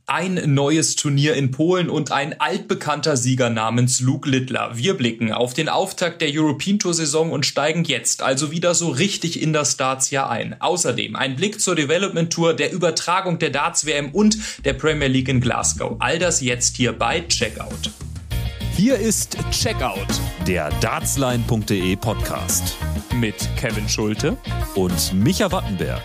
Ein neues Turnier in Polen und ein altbekannter Sieger namens Luke Littler. Wir blicken auf den Auftakt der European Tour Saison und steigen jetzt also wieder so richtig in das Darts-Jahr ein. Außerdem ein Blick zur Development Tour, der Übertragung der Darts-WM und der Premier League in Glasgow. All das jetzt hier bei Checkout. Hier ist Checkout, der Dartsline.de Podcast Mit Kevin Schulte und Micha Wattenberg.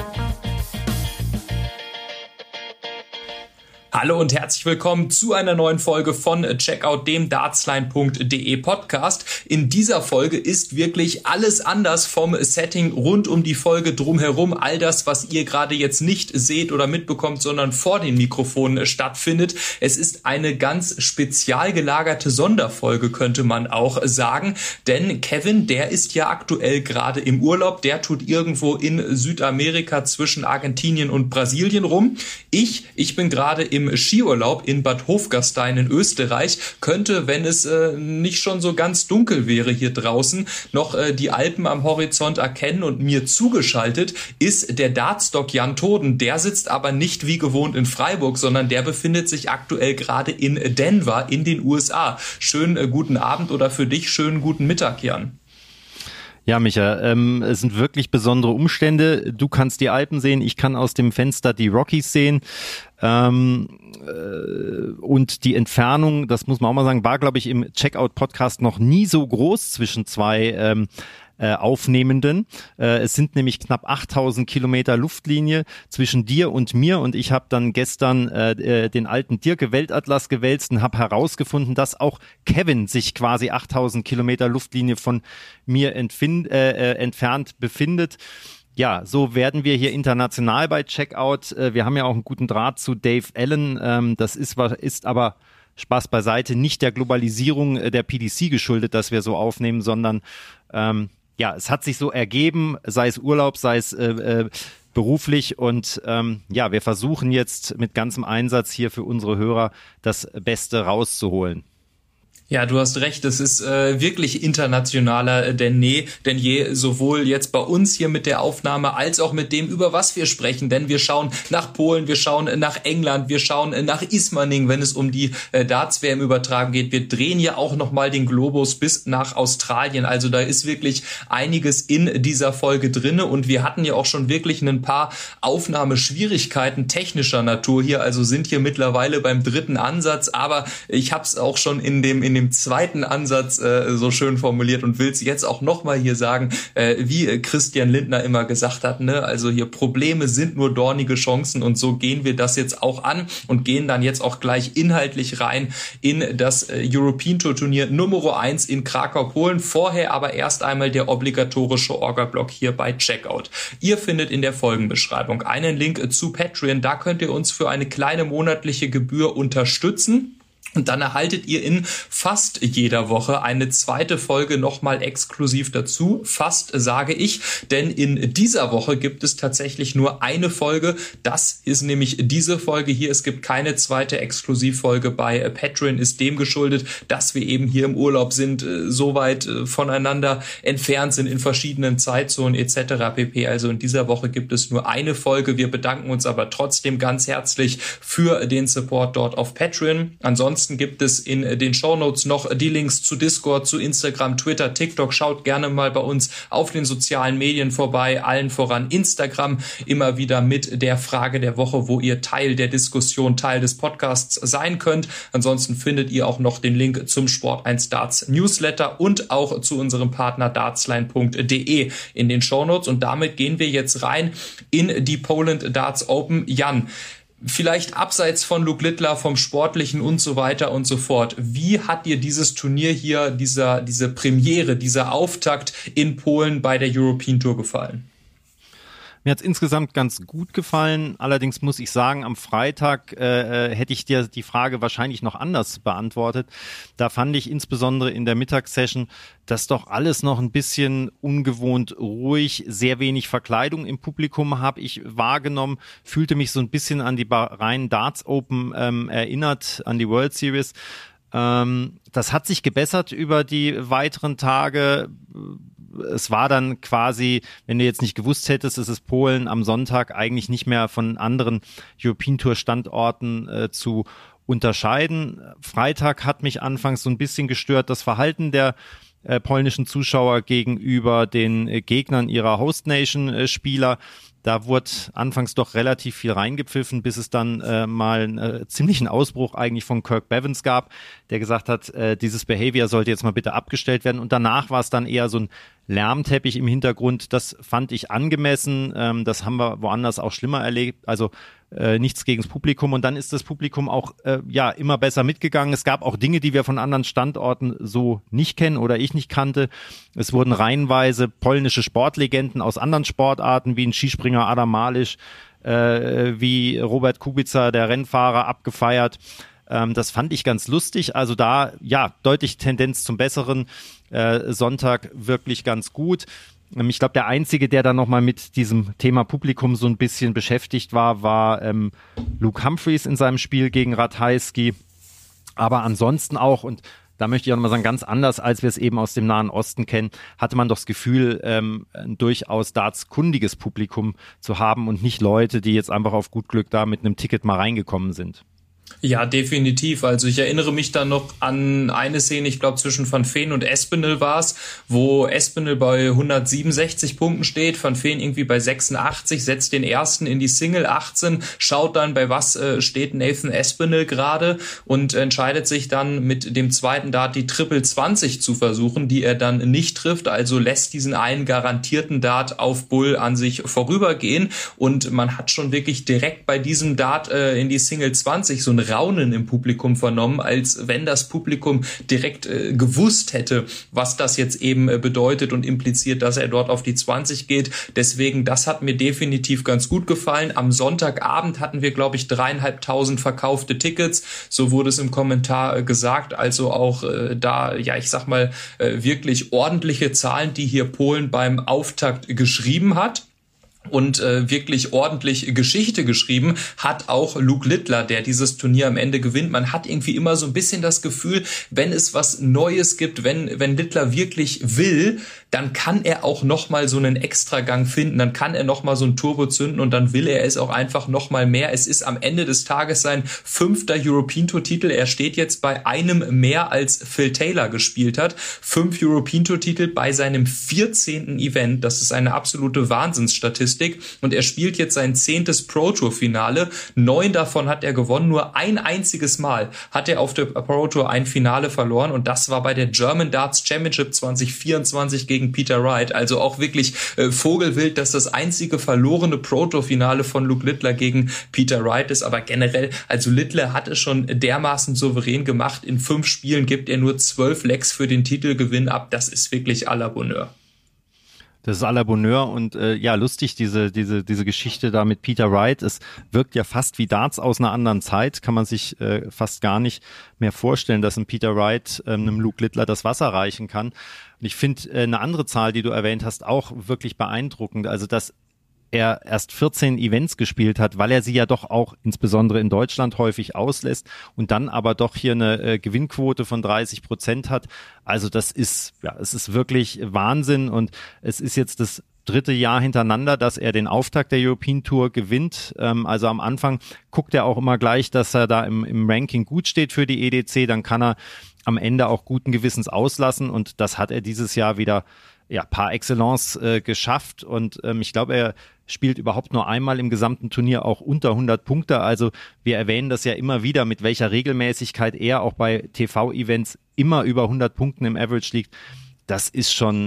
Hallo und herzlich willkommen zu einer neuen Folge von Checkout, dem Dartsline.de Podcast. In dieser Folge ist wirklich alles anders vom Setting rund um die Folge drumherum. All das, was ihr gerade jetzt nicht seht oder mitbekommt, sondern vor den Mikrofonen stattfindet. Es ist eine ganz spezial gelagerte Sonderfolge, könnte man auch sagen. Denn Kevin, der ist ja aktuell gerade im Urlaub. Der tut irgendwo in Südamerika zwischen Argentinien und Brasilien rum. Ich bin gerade im Skiurlaub in Bad Hofgastein in Österreich, könnte, wenn es nicht schon so ganz dunkel wäre hier draußen, noch die Alpen am Horizont erkennen, und mir zugeschaltet ist der Dartsdoc Jan Toden. Der sitzt aber nicht wie gewohnt in Freiburg, sondern der befindet sich aktuell gerade in Denver in den USA. Schönen guten Abend oder für dich schönen guten Mittag, Jan. Ja, Micha, es sind wirklich besondere Umstände. Du kannst die Alpen sehen, ich kann aus dem Fenster die Rockies sehen. Und die Entfernung, das muss man auch mal sagen, war, glaube ich, im Checkout-Podcast noch nie so groß zwischen zwei Aufnehmenden. Es sind nämlich knapp 8000 Kilometer Luftlinie zwischen dir und mir, und ich habe dann gestern den alten Dirke-Weltatlas gewälzt und habe herausgefunden, dass auch Kevin sich quasi 8000 Kilometer Luftlinie von mir entfernt befindet. Ja, so werden wir hier international bei Checkout. Wir haben ja auch einen guten Draht zu Dave Allen. Das ist aber, Spaß beiseite, nicht der Globalisierung der PDC geschuldet, dass wir so aufnehmen, sondern es hat sich so ergeben, sei es Urlaub, sei es beruflich, und wir versuchen jetzt mit ganzem Einsatz hier für unsere Hörer das Beste rauszuholen. Ja, du hast recht, es ist wirklich internationaler denn je, sowohl jetzt bei uns hier mit der Aufnahme als auch mit dem, über was wir sprechen, denn wir schauen nach Polen, wir schauen nach England, wir schauen nach Ismaning, wenn es um die Darts-WM-Übertragung geht. Wir drehen ja auch nochmal den Globus bis nach Australien, also da ist wirklich einiges in dieser Folge drinne, und wir hatten ja auch schon wirklich ein paar Aufnahmeschwierigkeiten technischer Natur hier, also sind hier mittlerweile beim dritten Ansatz, aber ich habe es auch schon in dem zweiten Ansatz so schön formuliert und will es jetzt auch nochmal hier sagen, wie Christian Lindner immer gesagt hat, ne? Also hier Probleme sind nur dornige Chancen, und so gehen wir das jetzt auch an und gehen dann jetzt auch gleich inhaltlich rein in das European Tour Turnier Nummer 1 in Krakau, Polen. Vorher aber erst einmal der obligatorische Orga-Block hier bei Checkout. Ihr findet in der Folgenbeschreibung einen Link zu Patreon, da könnt ihr uns für eine kleine monatliche Gebühr unterstützen. Und dann erhaltet ihr in fast jeder Woche eine zweite Folge nochmal exklusiv dazu. Fast, sage ich, denn in dieser Woche gibt es tatsächlich nur eine Folge. Das ist nämlich diese Folge hier. Es gibt keine zweite Exklusivfolge bei Patreon. Ist dem geschuldet, dass wir eben hier im Urlaub sind, so weit voneinander entfernt sind in verschiedenen Zeitzonen etc. pp. Also in dieser Woche gibt es nur eine Folge. Wir bedanken uns aber trotzdem ganz herzlich für den Support dort auf Patreon. Ansonsten gibt es in den Shownotes noch die Links zu Discord, zu Instagram, Twitter, TikTok. Schaut gerne mal bei uns auf den sozialen Medien vorbei, allen voran Instagram, immer wieder mit der Frage der Woche, wo ihr Teil der Diskussion, Teil des Podcasts sein könnt. Ansonsten findet ihr auch noch den Link zum Sport1 Darts Newsletter und auch zu unserem Partner dartsline.de in den Shownotes. Und damit gehen wir jetzt rein in die Poland Darts Open. Jan, vielleicht abseits von Luke Littler, vom Sportlichen und so weiter und so fort. Wie hat dir dieses Turnier hier, diese Premiere, dieser Auftakt in Polen bei der European Tour gefallen? Mir hat's insgesamt ganz gut gefallen. Allerdings muss ich sagen, am Freitag hätte ich dir die Frage wahrscheinlich noch anders beantwortet. Da fand ich insbesondere in der Mittagssession, dass doch alles noch ein bisschen ungewohnt ruhig, sehr wenig Verkleidung im Publikum habe ich wahrgenommen, fühlte mich so ein bisschen an die Bahrain Darts Open erinnert, an die World Series. Das hat sich gebessert über die weiteren Tage. es war dann quasi, wenn du jetzt nicht gewusst hättest, es ist Polen am Sonntag eigentlich nicht mehr von anderen European Tour Standorten zu unterscheiden. Freitag hat mich anfangs so ein bisschen gestört, das Verhalten der polnischen Zuschauer gegenüber den Gegnern ihrer Host Nation Spieler. Da wurde anfangs doch relativ viel reingepfiffen, bis es dann mal einen ziemlichen Ausbruch eigentlich von Kirk Bevins gab, der gesagt hat, dieses Behavior sollte jetzt mal bitte abgestellt werden. Und danach war es dann eher so ein Lärmteppich im Hintergrund. Das fand ich angemessen. Das haben wir woanders auch schlimmer erlebt. Also nichts gegen das Publikum. Und dann ist das Publikum auch immer besser mitgegangen. Es gab auch Dinge, die wir von anderen Standorten so nicht kennen oder ich nicht kannte. Es wurden reihenweise polnische Sportlegenden aus anderen Sportarten wie ein Skispringer Adam Malysz, wie Robert Kubica, der Rennfahrer, abgefeiert. Das fand ich ganz lustig. Also da, deutlich Tendenz zum Besseren. Sonntag wirklich ganz gut. Ich glaube, der Einzige, der da nochmal mit diesem Thema Publikum so ein bisschen beschäftigt war Luke Humphreys in seinem Spiel gegen Ratajski. Aber ansonsten auch, und da möchte ich auch nochmal sagen, ganz anders, als wir es eben aus dem Nahen Osten kennen, hatte man doch das Gefühl, ein durchaus dartskundiges Publikum zu haben und nicht Leute, die jetzt einfach auf gut Glück da mit einem Ticket mal reingekommen sind. Ja, definitiv. Also ich erinnere mich dann noch an eine Szene, ich glaube zwischen Van Veen und Espinel war es, wo Espinel bei 167 Punkten steht, Van Veen irgendwie bei 86, setzt den ersten in die Single 18, schaut dann, bei was steht Nathan Espinel gerade und entscheidet sich dann mit dem zweiten Dart die Triple 20 zu versuchen, die er dann nicht trifft, also lässt diesen einen garantierten Dart auf Bull an sich vorübergehen und man hat schon wirklich direkt bei diesem Dart in die Single 20 so ein Raunen im Publikum vernommen, als wenn das Publikum direkt gewusst hätte, was das jetzt eben bedeutet und impliziert, dass er dort auf die 20 geht. Deswegen, das hat mir definitiv ganz gut gefallen. Am Sonntagabend hatten wir, glaube ich, 3.500 verkaufte Tickets. So wurde es im Kommentar gesagt. Also auch wirklich ordentliche Zahlen, die hier Polen beim Auftakt geschrieben hat. Und wirklich ordentlich Geschichte geschrieben hat auch Luke Littler, der dieses Turnier am Ende gewinnt. Man hat irgendwie immer so ein bisschen das Gefühl, wenn es was Neues gibt, wenn Littler wirklich will, dann kann er auch nochmal so einen Extragang finden, dann kann er nochmal so ein Turbo zünden und dann will er es auch einfach nochmal mehr. Es ist am Ende des Tages sein 5. European Tour Titel. Er steht jetzt bei einem mehr, als Phil Taylor gespielt hat. 5 European Tour Titel bei seinem 14. Event. Das ist eine absolute Wahnsinnsstatistik. Und er spielt jetzt sein 10. Pro Tour Finale. 9 davon hat er gewonnen. Nur ein einziges Mal hat er auf der Pro Tour ein Finale verloren. Und das war bei der German Darts Championship 2024 gegen Peter Wright. Also auch wirklich Vogelwild, dass das einzige verlorene Pro Tour Finale von Luke Littler gegen Peter Wright ist. Aber generell, also Littler hat es schon dermaßen souverän gemacht. In 5 Spielen gibt er nur 12 Lecks für den Titelgewinn ab. Das ist wirklich à la Bonheur. Das ist à la Bonheur und lustig, diese Geschichte da mit Peter Wright. Es wirkt ja fast wie Darts aus einer anderen Zeit. Kann man sich fast gar nicht mehr vorstellen, dass ein Peter Wright einem Luke Littler das Wasser reichen kann. Und ich finde eine andere Zahl, die du erwähnt hast, auch wirklich beeindruckend. Also, dass er erst 14 Events gespielt hat, weil er sie ja doch auch insbesondere in Deutschland häufig auslässt und dann aber doch hier eine Gewinnquote von 30% hat. Also das ist, es ist wirklich Wahnsinn und es ist jetzt das 3. Jahr hintereinander, dass er den Auftakt der European Tour gewinnt. Also am Anfang guckt er auch immer gleich, dass er da im Ranking gut steht für die EDC. Dann kann er am Ende auch guten Gewissens auslassen und das hat er dieses Jahr wieder par excellence geschafft und ich glaube, er spielt überhaupt nur einmal im gesamten Turnier auch unter 100 Punkte. Also wir erwähnen das ja immer wieder, mit welcher Regelmäßigkeit er auch bei TV-Events immer über 100 Punkten im Average liegt. Das ist schon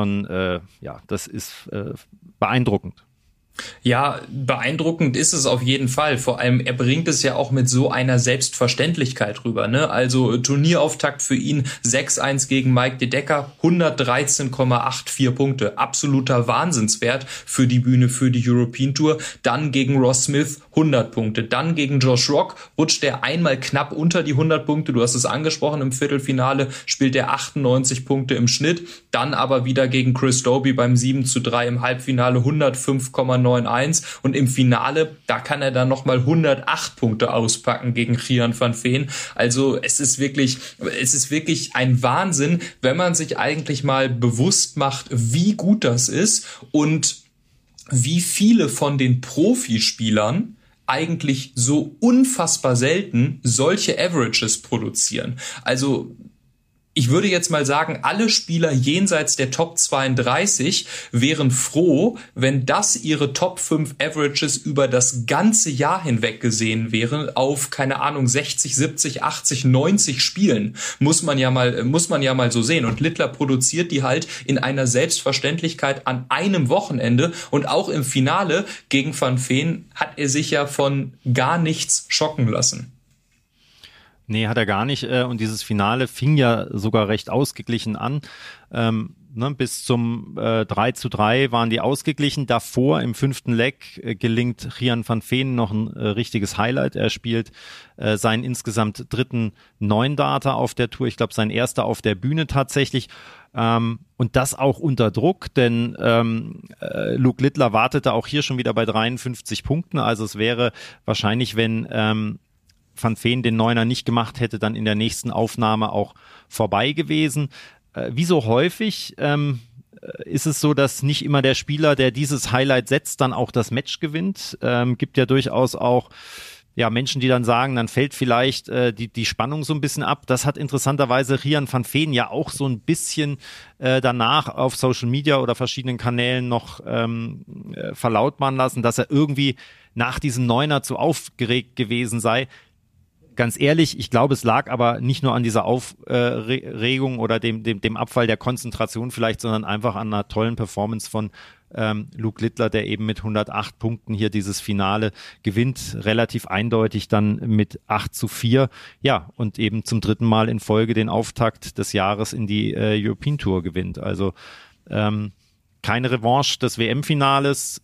beeindruckend. Ja, beeindruckend ist es auf jeden Fall. Vor allem, er bringt es ja auch mit so einer Selbstverständlichkeit rüber, ne? Also Turnierauftakt für ihn 6-1 gegen Mike De Decker, 113,84 Punkte. Absoluter Wahnsinnswert für die Bühne, für die European Tour. Dann gegen Ross Smith 100 Punkte. Dann gegen Josh Rock rutscht er einmal knapp unter die 100 Punkte. Du hast es angesprochen, im Viertelfinale spielt er 98 Punkte im Schnitt. Dann aber wieder gegen Chris Dobey beim 7:3 im Halbfinale 105,09 9-1 und im Finale, da kann er dann nochmal 108 Punkte auspacken gegen Gian van Veen. Also es ist wirklich ein Wahnsinn, wenn man sich eigentlich mal bewusst macht, wie gut das ist und wie viele von den Profispielern eigentlich so unfassbar selten solche Averages produzieren. Also ich würde jetzt mal sagen, alle Spieler jenseits der Top 32 wären froh, wenn das ihre Top 5 Averages über das ganze Jahr hinweg gesehen wären auf, keine Ahnung, 60, 70, 80, 90 Spielen. Muss man ja mal so sehen. Und Littler produziert die halt in einer Selbstverständlichkeit an einem Wochenende. Und auch im Finale gegen Van Veen hat er sich ja von gar nichts schocken lassen. Nee, hat er gar nicht. Und dieses Finale fing ja sogar recht ausgeglichen an. Bis zum 3-3 waren die ausgeglichen. Davor im 5. Leg gelingt Gian van Veen noch ein richtiges Highlight. Er spielt seinen insgesamt 3. 9-Darter auf der Tour. Ich glaube, sein erster auf der Bühne tatsächlich. Und das auch unter Druck, denn Luke Littler wartete auch hier schon wieder bei 53 Punkten. Also es wäre wahrscheinlich, wenn Van Veen den Neuner nicht gemacht hätte, dann in der nächsten Aufnahme auch vorbei gewesen. Wie so häufig ist es so, dass nicht immer der Spieler, der dieses Highlight setzt, dann auch das Match gewinnt. Gibt ja durchaus auch Menschen, die dann sagen, dann fällt vielleicht die Spannung so ein bisschen ab. Das hat interessanterweise Gian van Veen ja auch so ein bisschen danach auf Social Media oder verschiedenen Kanälen noch verlautbaren lassen, dass er irgendwie nach diesem Neuner zu aufgeregt gewesen sei. Ganz ehrlich, ich glaube, es lag aber nicht nur an dieser Aufregung oder dem Abfall der Konzentration vielleicht, sondern einfach an einer tollen Performance von Luke Littler, der eben mit 108 Punkten hier dieses Finale gewinnt, relativ eindeutig dann mit 8-4, und eben zum 3. Mal in Folge den Auftakt des Jahres in die European Tour gewinnt. Also keine Revanche des WM-Finales.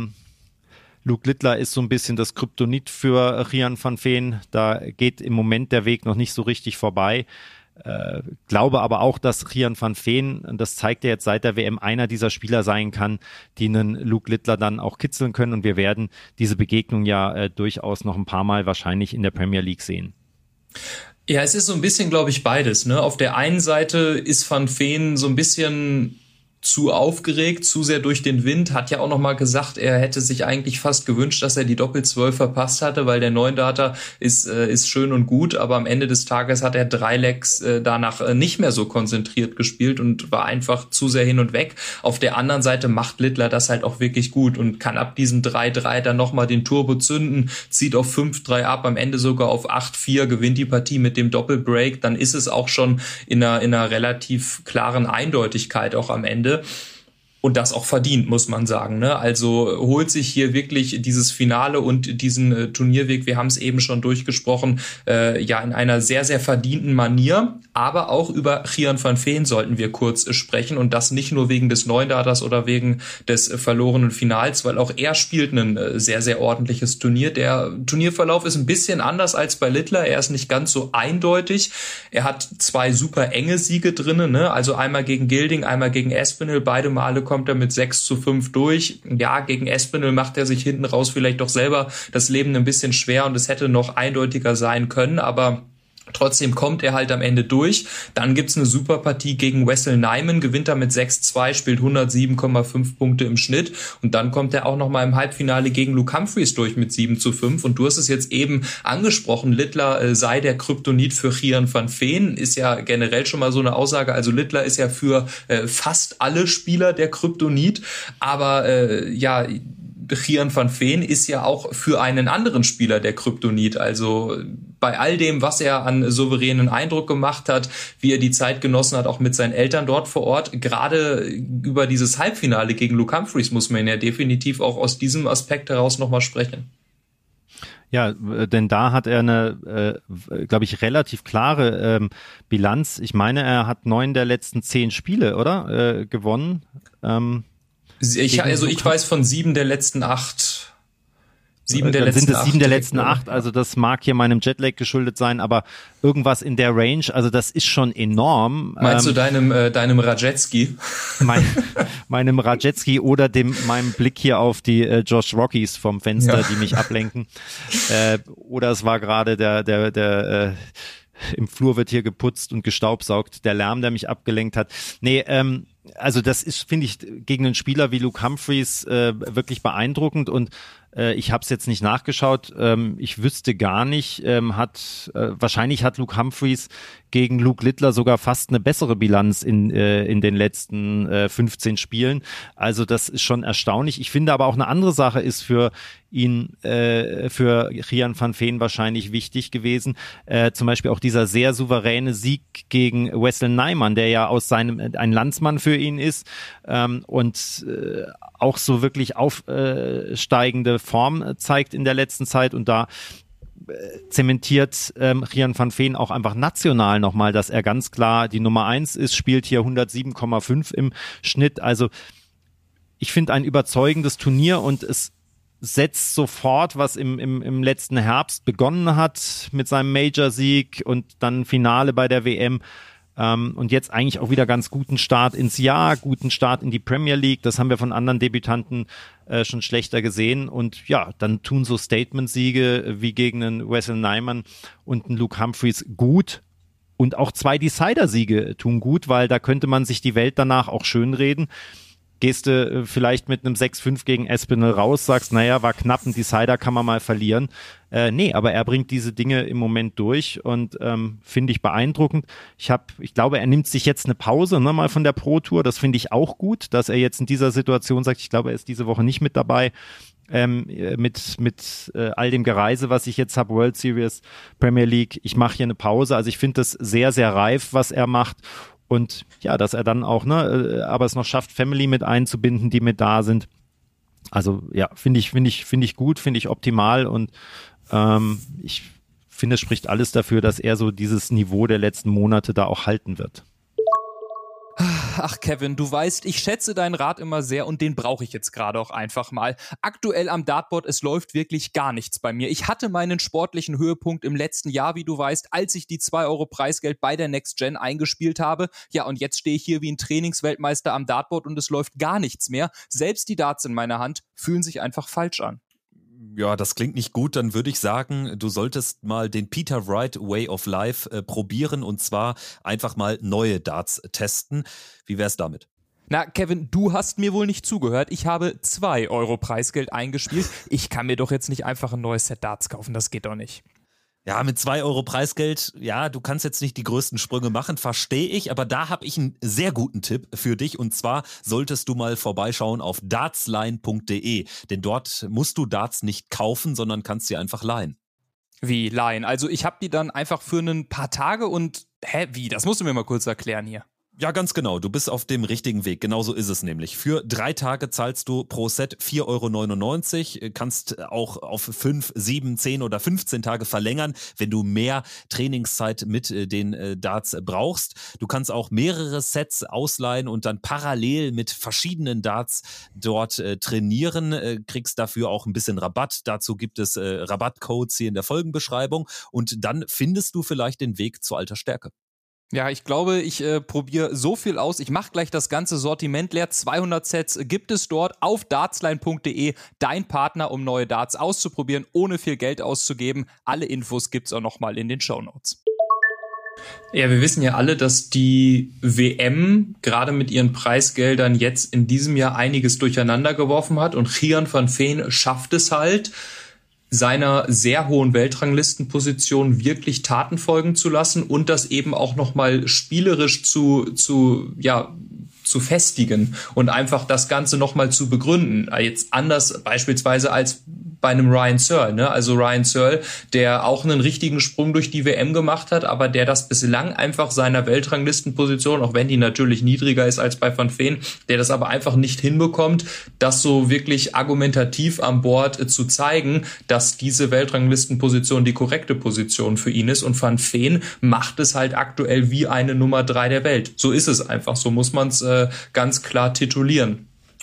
Luke Littler ist so ein bisschen das Kryptonit für Gian van Veen. Da geht im Moment der Weg noch nicht so richtig vorbei. Glaube aber auch, dass Gian van Veen, das zeigt er jetzt seit der WM, einer dieser Spieler sein kann, die einen Luke Littler dann auch kitzeln können. Und wir werden diese Begegnung durchaus noch ein paar Mal wahrscheinlich in der Premier League sehen. Ja, es ist so ein bisschen, glaube ich, beides. Ne? Auf der einen Seite ist Van Veen so ein bisschen zu aufgeregt, zu sehr durch den Wind, hat ja auch noch mal gesagt, er hätte sich eigentlich fast gewünscht, dass er die Doppel-12 verpasst hatte, weil der 9-Darter ist schön und gut, aber am Ende des Tages hat er 3 Legs danach nicht mehr so konzentriert gespielt und war einfach zu sehr hin und weg. Auf der anderen Seite macht Littler das halt auch wirklich gut und kann ab diesem 3-3 dann noch mal den Turbo zünden, zieht auf 5-3 ab, am Ende sogar auf 8-4, gewinnt die Partie mit dem Doppelbreak, dann ist es auch schon in einer relativ klaren Eindeutigkeit auch am Ende. Und das auch verdient, muss man sagen. Ne? Also holt sich hier wirklich dieses Finale und diesen Turnierweg, wir haben es eben schon durchgesprochen, in einer sehr, sehr verdienten Manier. Aber auch über Gian van Veen sollten wir kurz sprechen. Und das nicht nur wegen des 9-Darters oder wegen des verlorenen Finals, weil auch er spielt ein sehr, sehr ordentliches Turnier. Der Turnierverlauf ist ein bisschen anders als bei Littler. Er ist nicht ganz so eindeutig. Er hat 2 super enge Siege drinnen, ne? Also einmal gegen Gilding, einmal gegen Espinel. Beide Male kommt er mit 6-5 durch. Ja, gegen Espinel macht er sich hinten raus vielleicht doch selber das Leben ein bisschen schwer und es hätte noch eindeutiger sein können, aber trotzdem kommt er halt am Ende durch. Dann gibt's eine super Partie gegen Wessel Nijman, gewinnt er mit 6-2, spielt 107,5 Punkte im Schnitt. Und dann kommt er auch nochmal im Halbfinale gegen Luke Humphries durch mit 7-5. Und du hast es jetzt eben angesprochen, Littler sei der Kryptonit für Gian van Veen. Ist ja generell schon mal so eine Aussage. Also Littler ist ja für fast alle Spieler der Kryptonit. Aber Gian van Veen ist ja auch für einen anderen Spieler der Kryptonit. Also bei all dem, was er an souveränen Eindruck gemacht hat, wie er die Zeit genossen hat, auch mit seinen Eltern dort vor Ort, gerade über dieses Halbfinale gegen Luke Humphries muss man ja definitiv auch aus diesem Aspekt heraus nochmal sprechen. Ja, denn da hat er eine, glaube ich, relativ klare Bilanz. Ich meine, er hat 9 der letzten 10 Spiele, oder? Gewonnen. Ich weiß von 7 der letzten 8 7 der dann letzten sind es 7 der direkt, letzten 8, also das mag hier meinem Jetlag geschuldet sein, aber irgendwas in der Range, also das ist schon enorm. Meinst du deinem Rajetski? Meinem Rajetski oder meinem Blick hier auf die Josh Rockies vom Fenster, die mich ablenken. Oder es war gerade der im Flur wird hier geputzt und gestaubsaugt, der Lärm, der mich abgelenkt hat. Nee, also das ist, finde ich, gegen einen Spieler wie Luke Humphries wirklich beeindruckend und ich habe es jetzt nicht nachgeschaut. Ich wüsste gar nicht, wahrscheinlich hat Luke Humphries gegen Luke Littler sogar fast eine bessere Bilanz in den letzten 15 Spielen. Also das ist schon erstaunlich. Ich finde aber auch eine andere Sache ist für ihn, für Gian van Veen wahrscheinlich wichtig gewesen. Zum Beispiel auch dieser sehr souveräne Sieg gegen Wessel Nijman, der ja ein Landsmann für ihn ist und auch so wirklich aufsteigende Form zeigt in der letzten Zeit und da zementiert Gian van Veen auch einfach national nochmal, dass er ganz klar die Nummer 1 ist, spielt hier 107,5 im Schnitt. Also ich finde ein überzeugendes Turnier und es setzt sofort, was im letzten Herbst begonnen hat mit seinem Major-Sieg und dann Finale bei der WM. Und jetzt eigentlich auch wieder ganz guten Start ins Jahr, guten Start in die Premier League. Das haben wir von anderen Debütanten schon schlechter gesehen. Und ja, dann tun so Statement-Siege wie gegen einen Wessel Nijman und einen Luke Humphries gut. Und auch 2 Decider-Siege tun gut, weil da könnte man sich die Welt danach auch schönreden. Gehst du vielleicht mit einem 6-5 gegen Espinel raus, sagst, naja, war knapp, ein Decider kann man mal verlieren. Nee, aber er bringt diese Dinge im Moment durch und finde ich beeindruckend. Ich glaube, er nimmt sich jetzt eine Pause, ne, mal von der Pro Tour. Das finde ich auch gut, dass er jetzt in dieser Situation sagt, ich glaube, er ist diese Woche nicht mit dabei. Mit all dem Gereise, was ich jetzt habe, World Series, Premier League, ich mache hier eine Pause. Also ich finde das sehr, sehr reif, was er macht. Und ja, dass er dann auch, aber es noch schafft, Family mit einzubinden, die mit da sind. Also ja, finde ich gut, finde ich optimal und ich finde, es spricht alles dafür, dass er so dieses Niveau der letzten Monate da auch halten wird. Ach Kevin, du weißt, ich schätze deinen Rat immer sehr und den brauche ich jetzt gerade auch einfach mal. Aktuell am Dartboard, es läuft wirklich gar nichts bei mir. Ich hatte meinen sportlichen Höhepunkt im letzten Jahr, wie du weißt, als ich die 2 Euro Preisgeld bei der Next Gen eingespielt habe. Ja, und jetzt stehe ich hier wie ein Trainingsweltmeister am Dartboard und es läuft gar nichts mehr. Selbst die Darts in meiner Hand fühlen sich einfach falsch an. Ja, das klingt nicht gut. Dann würde ich sagen, du solltest mal den Peter Wright Way of Life probieren und zwar einfach mal neue Darts testen. Wie wär's damit? Na, Kevin, du hast mir wohl nicht zugehört. Ich habe 2 Euro Preisgeld eingespielt. Ich kann mir doch jetzt nicht einfach ein neues Set Darts kaufen. Das geht doch nicht. Ja, mit 2 Euro Preisgeld, ja, du kannst jetzt nicht die größten Sprünge machen, verstehe ich, aber da habe ich einen sehr guten Tipp für dich und zwar solltest du mal vorbeischauen auf dartsline.de, denn dort musst du Darts nicht kaufen, sondern kannst sie einfach leihen. Wie leihen? Also ich habe die dann einfach für ein paar Tage und, wie? Das musst du mir mal kurz erklären hier. Ja, ganz genau. Du bist auf dem richtigen Weg. Genauso ist es nämlich. Für 3 Tage zahlst du pro Set 4,99 €. Kannst auch auf 5, 7, 10 oder 15 Tage verlängern, wenn du mehr Trainingszeit mit den Darts brauchst. Du kannst auch mehrere Sets ausleihen und dann parallel mit verschiedenen Darts dort trainieren. Kriegst dafür auch ein bisschen Rabatt. Dazu gibt es Rabattcodes hier in der Folgenbeschreibung. Und dann findest du vielleicht den Weg zu alter Stärke. Ja, ich glaube, ich probiere so viel aus. Ich mache gleich das ganze Sortiment leer. 200 Sets gibt es dort auf dartsline.de. Dein Partner, um neue Darts auszuprobieren, ohne viel Geld auszugeben. Alle Infos gibt's auch nochmal in den Shownotes. Ja, wir wissen ja alle, dass die WM gerade mit ihren Preisgeldern jetzt in diesem Jahr einiges durcheinander geworfen hat. Und Gian van Veen schafft es halt, seiner sehr hohen Weltranglistenposition wirklich Taten folgen zu lassen und das eben auch nochmal spielerisch zu festigen und einfach das Ganze nochmal zu begründen. Jetzt anders beispielsweise als bei einem Ryan Searle, ne? Also Ryan Searle, der auch einen richtigen Sprung durch die WM gemacht hat, aber der das bislang einfach seiner Weltranglistenposition, auch wenn die natürlich niedriger ist als bei Van Veen, der das aber einfach nicht hinbekommt, das so wirklich argumentativ an Bord zu zeigen, dass diese Weltranglistenposition die korrekte Position für ihn ist. Und Van Veen macht es halt aktuell wie eine Nummer 3 der Welt. So ist es einfach, so muss man es ganz klar titulieren.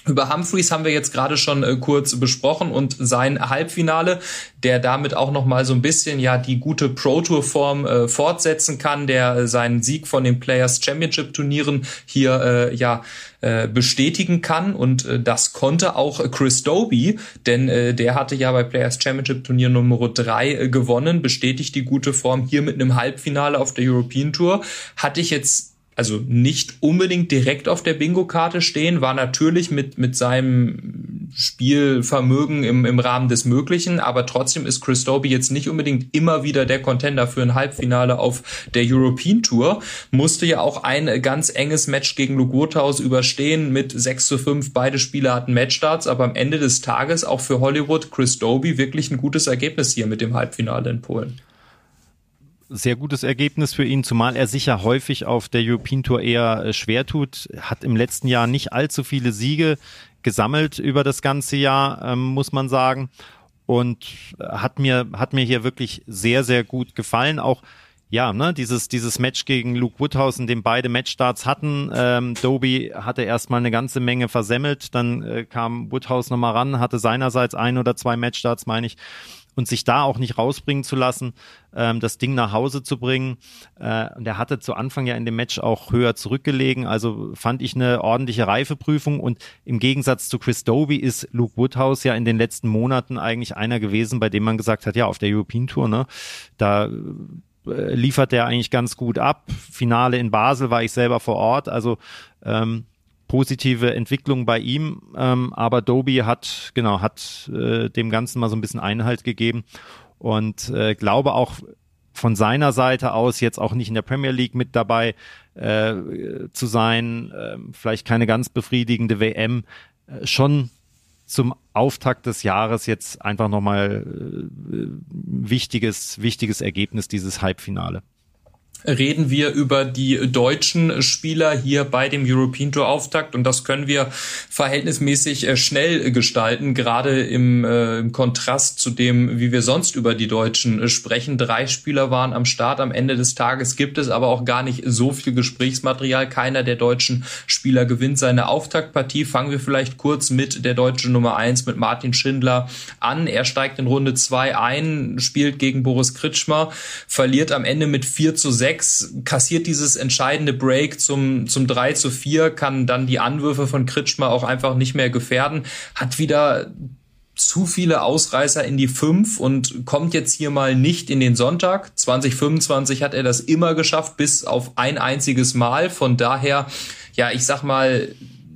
Über Humphreys haben wir jetzt gerade schon kurz besprochen und sein Halbfinale, der damit auch noch mal so ein bisschen die gute Pro-Tour-Form fortsetzen kann, der seinen Sieg von den Players Championship Turnieren hier bestätigen kann, und das konnte auch Chris Dobey, denn der hatte ja bei Players Championship Turnier Nummer 3 gewonnen, bestätigt die gute Form hier mit einem Halbfinale auf der European Tour. Hatte ich jetzt also nicht unbedingt direkt auf der Bingo-Karte stehen, war natürlich mit seinem Spielvermögen im Rahmen des Möglichen, aber trotzdem ist Chris Dobey jetzt nicht unbedingt immer wieder der Contender für ein Halbfinale auf der European Tour, musste ja auch ein ganz enges Match gegen Luke Woodhouse überstehen mit 6:5, beide Spieler hatten Matchstarts, aber am Ende des Tages auch für Hollywood Chris Dobey wirklich ein gutes Ergebnis hier mit dem Halbfinale in Polen. Sehr gutes Ergebnis für ihn, zumal er sich ja häufig auf der European Tour eher schwer tut, hat im letzten Jahr nicht allzu viele Siege gesammelt über das ganze Jahr, muss man sagen, und hat mir hier wirklich sehr, sehr gut gefallen, auch dieses Match gegen Luke Woodhouse, in dem beide Matchstarts hatten. Dobey hatte erstmal eine ganze Menge versemmelt, dann kam Woodhouse nochmal ran, hatte seinerseits 1 oder 2 Matchstarts, meine ich, und sich da auch nicht rausbringen zu lassen, das Ding nach Hause zu bringen. Und er hatte zu Anfang ja in dem Match auch höher zurückgelegen, also fand ich eine ordentliche Reifeprüfung, und im Gegensatz zu Chris Dobey ist Luke Woodhouse ja in den letzten Monaten eigentlich einer gewesen, bei dem man gesagt hat, ja, auf der European Tour, ne, da liefert der eigentlich ganz gut ab. Finale in Basel war ich selber vor Ort, also positive Entwicklung bei ihm, aber Dobey hat dem Ganzen mal so ein bisschen Einhalt gegeben, und glaube auch von seiner Seite aus jetzt auch nicht in der Premier League mit dabei zu sein, vielleicht keine ganz befriedigende WM, schon zum Auftakt des Jahres jetzt einfach nochmal wichtiges Ergebnis, dieses Halbfinale. Reden wir über die deutschen Spieler hier bei dem European Tour Auftakt, und das können wir verhältnismäßig schnell gestalten, gerade im Kontrast zu dem, wie wir sonst über die Deutschen sprechen. 3 Spieler waren am Start. Am Ende des Tages gibt es aber auch gar nicht so viel Gesprächsmaterial. Keiner der deutschen Spieler gewinnt seine Auftaktpartie. Fangen wir vielleicht kurz mit der deutschen Nummer 1, mit Martin Schindler an. Er steigt in Runde 2 ein, spielt gegen Boris Kritschmer, verliert am Ende mit 4:6, kassiert dieses entscheidende Break zum 3:4, kann dann die Anwürfe von Kritschmer auch einfach nicht mehr gefährden, hat wieder zu viele Ausreißer in die 5 und kommt jetzt hier mal nicht in den Sonntag. 2025 hat er das immer geschafft, bis auf ein einziges Mal. Von daher, ich sag mal,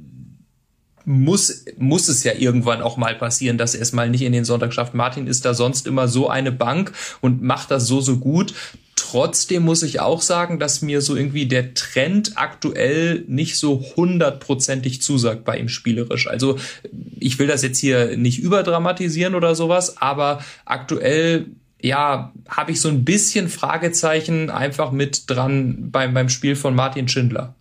muss es ja irgendwann auch mal passieren, dass er es mal nicht in den Sonntag schafft. Martin ist da sonst immer so eine Bank und macht das so gut. Trotzdem muss ich auch sagen, dass mir so irgendwie der Trend aktuell nicht so 100%ig zusagt bei ihm spielerisch. Also ich will das jetzt hier nicht überdramatisieren oder sowas, aber aktuell habe ich so ein bisschen Fragezeichen einfach mit dran beim Spiel von Martin Schindler.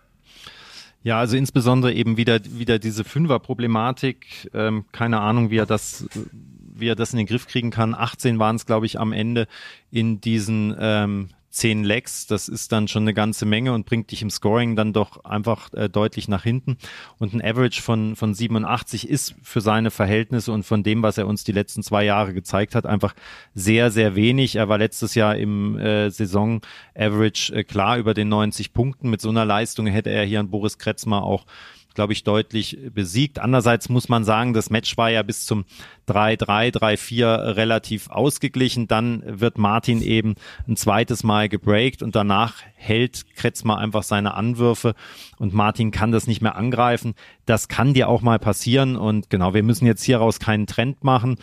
Ja, also insbesondere eben wieder diese Fünfer-Problematik. Keine Ahnung, wie er das in den Griff kriegen kann. 18 waren es, glaube ich, am Ende in diesen 10 Legs. Das ist dann schon eine ganze Menge und bringt dich im Scoring dann doch einfach deutlich nach hinten. Und ein Average von 87 ist für seine Verhältnisse und von dem, was er uns die letzten 2 Jahre gezeigt hat, einfach sehr, sehr wenig. Er war letztes Jahr im Saison-Average klar über den 90 Punkten. Mit so einer Leistung hätte er hier an Boris Kretschmer auch, glaube ich, deutlich besiegt. Andererseits muss man sagen, das Match war ja bis zum 3-3, 3-4 relativ ausgeglichen. Dann wird Martin eben ein zweites Mal gebreakt und danach hält Kretschmer einfach seine Anwürfe und Martin kann das nicht mehr angreifen. Das kann dir auch mal passieren und genau, wir müssen jetzt hieraus keinen Trend machen.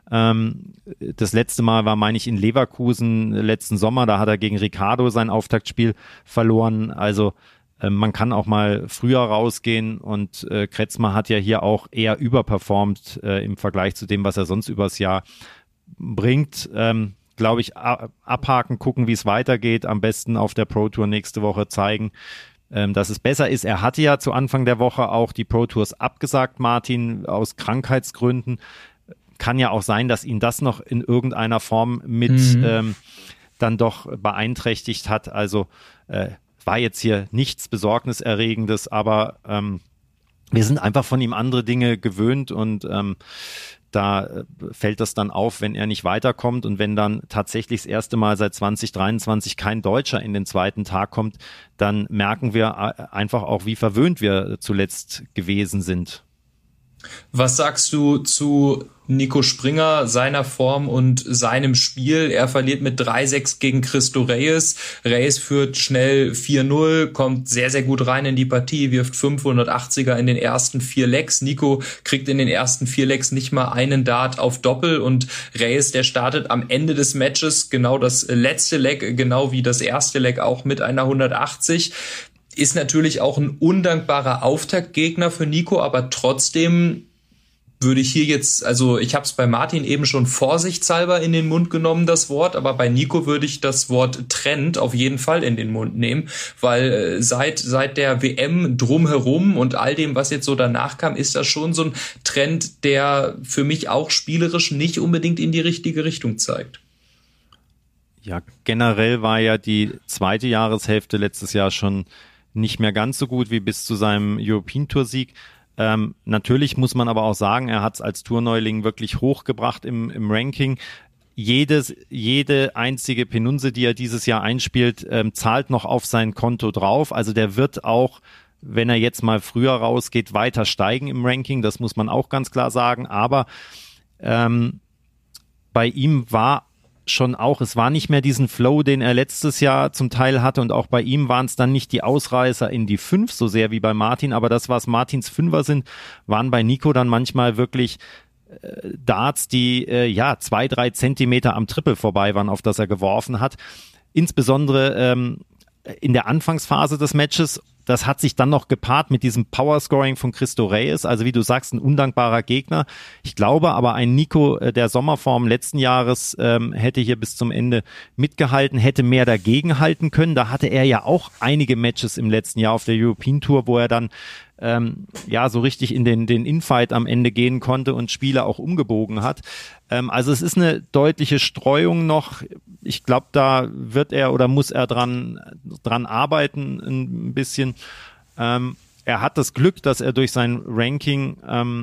Das letzte Mal war, meine ich, in Leverkusen letzten Sommer. Da hat er gegen Ricardo sein Auftaktspiel verloren. Also man kann auch mal früher rausgehen und Kretschmer hat ja hier auch eher überperformt im Vergleich zu dem, was er sonst übers Jahr bringt. Glaube ich, abhaken, gucken, wie es weitergeht. Am besten auf der Pro Tour nächste Woche zeigen, dass es besser ist. Er hatte ja zu Anfang der Woche auch die Pro Tours abgesagt, Martin, aus Krankheitsgründen. Kann ja auch sein, dass ihn das noch in irgendeiner Form mit dann doch beeinträchtigt hat. Also war jetzt hier nichts Besorgniserregendes, aber wir sind einfach von ihm andere Dinge gewöhnt und da fällt das dann auf, wenn er nicht weiterkommt und wenn dann tatsächlich das erste Mal seit 2023 kein Deutscher in den zweiten Tag kommt, dann merken wir einfach auch, wie verwöhnt wir zuletzt gewesen sind. Was sagst du zu Nico Springer, seiner Form und seinem Spiel? Er verliert mit 3-6 gegen Cristo Reyes. Reyes führt schnell 4-0, kommt sehr, sehr gut rein in die Partie, wirft 580er in den ersten 4 Legs. Nico kriegt in den ersten 4 Legs nicht mal einen Dart auf Doppel und Reyes, der startet am Ende des Matches genau das letzte Leg, genau wie das erste Leg auch mit einer 180. Ist natürlich auch ein undankbarer Auftaktgegner für Nico, aber trotzdem würde ich hier jetzt, also ich habe es bei Martin eben schon vorsichtshalber in den Mund genommen, das Wort, aber bei Nico würde ich das Wort Trend auf jeden Fall in den Mund nehmen, weil seit der WM drumherum und all dem, was jetzt so danach kam, ist das schon so ein Trend, der für mich auch spielerisch nicht unbedingt in die richtige Richtung zeigt. Ja, generell war ja die zweite Jahreshälfte letztes Jahr schon nicht mehr ganz so gut wie bis zu seinem European Tour Sieg. Natürlich muss man aber auch sagen, er hat es als Tourneuling wirklich hochgebracht im Ranking. Jede einzige Penunse, die er dieses Jahr einspielt, zahlt noch auf sein Konto drauf. Also der wird auch, wenn er jetzt mal früher rausgeht, weiter steigen im Ranking. Das muss man auch ganz klar sagen. Aber bei ihm war schon auch, es war nicht mehr diesen Flow, den er letztes Jahr zum Teil hatte und auch bei ihm waren es dann nicht die Ausreißer in die 5 so sehr wie bei Martin, aber das, was Martins Fünfer sind, waren bei Nico dann manchmal wirklich Darts, die 2-3 Zentimeter am Triple vorbei waren, auf das er geworfen hat. Insbesondere in der Anfangsphase des Matches. Das hat sich dann noch gepaart mit diesem Powerscoring von Cristo Reyes, also wie du sagst, ein undankbarer Gegner. Ich glaube aber, ein Nico der Sommerform letzten Jahres hätte hier bis zum Ende mitgehalten, hätte mehr dagegen halten können. Da hatte er ja auch einige Matches im letzten Jahr auf der European Tour, wo er dann so richtig in den Infight am Ende gehen konnte und Spiele auch umgebogen hat. Also es ist eine deutliche Streuung noch. Ich glaube, da wird er oder muss er dran arbeiten ein bisschen. Er hat das Glück, dass er durch sein Ranking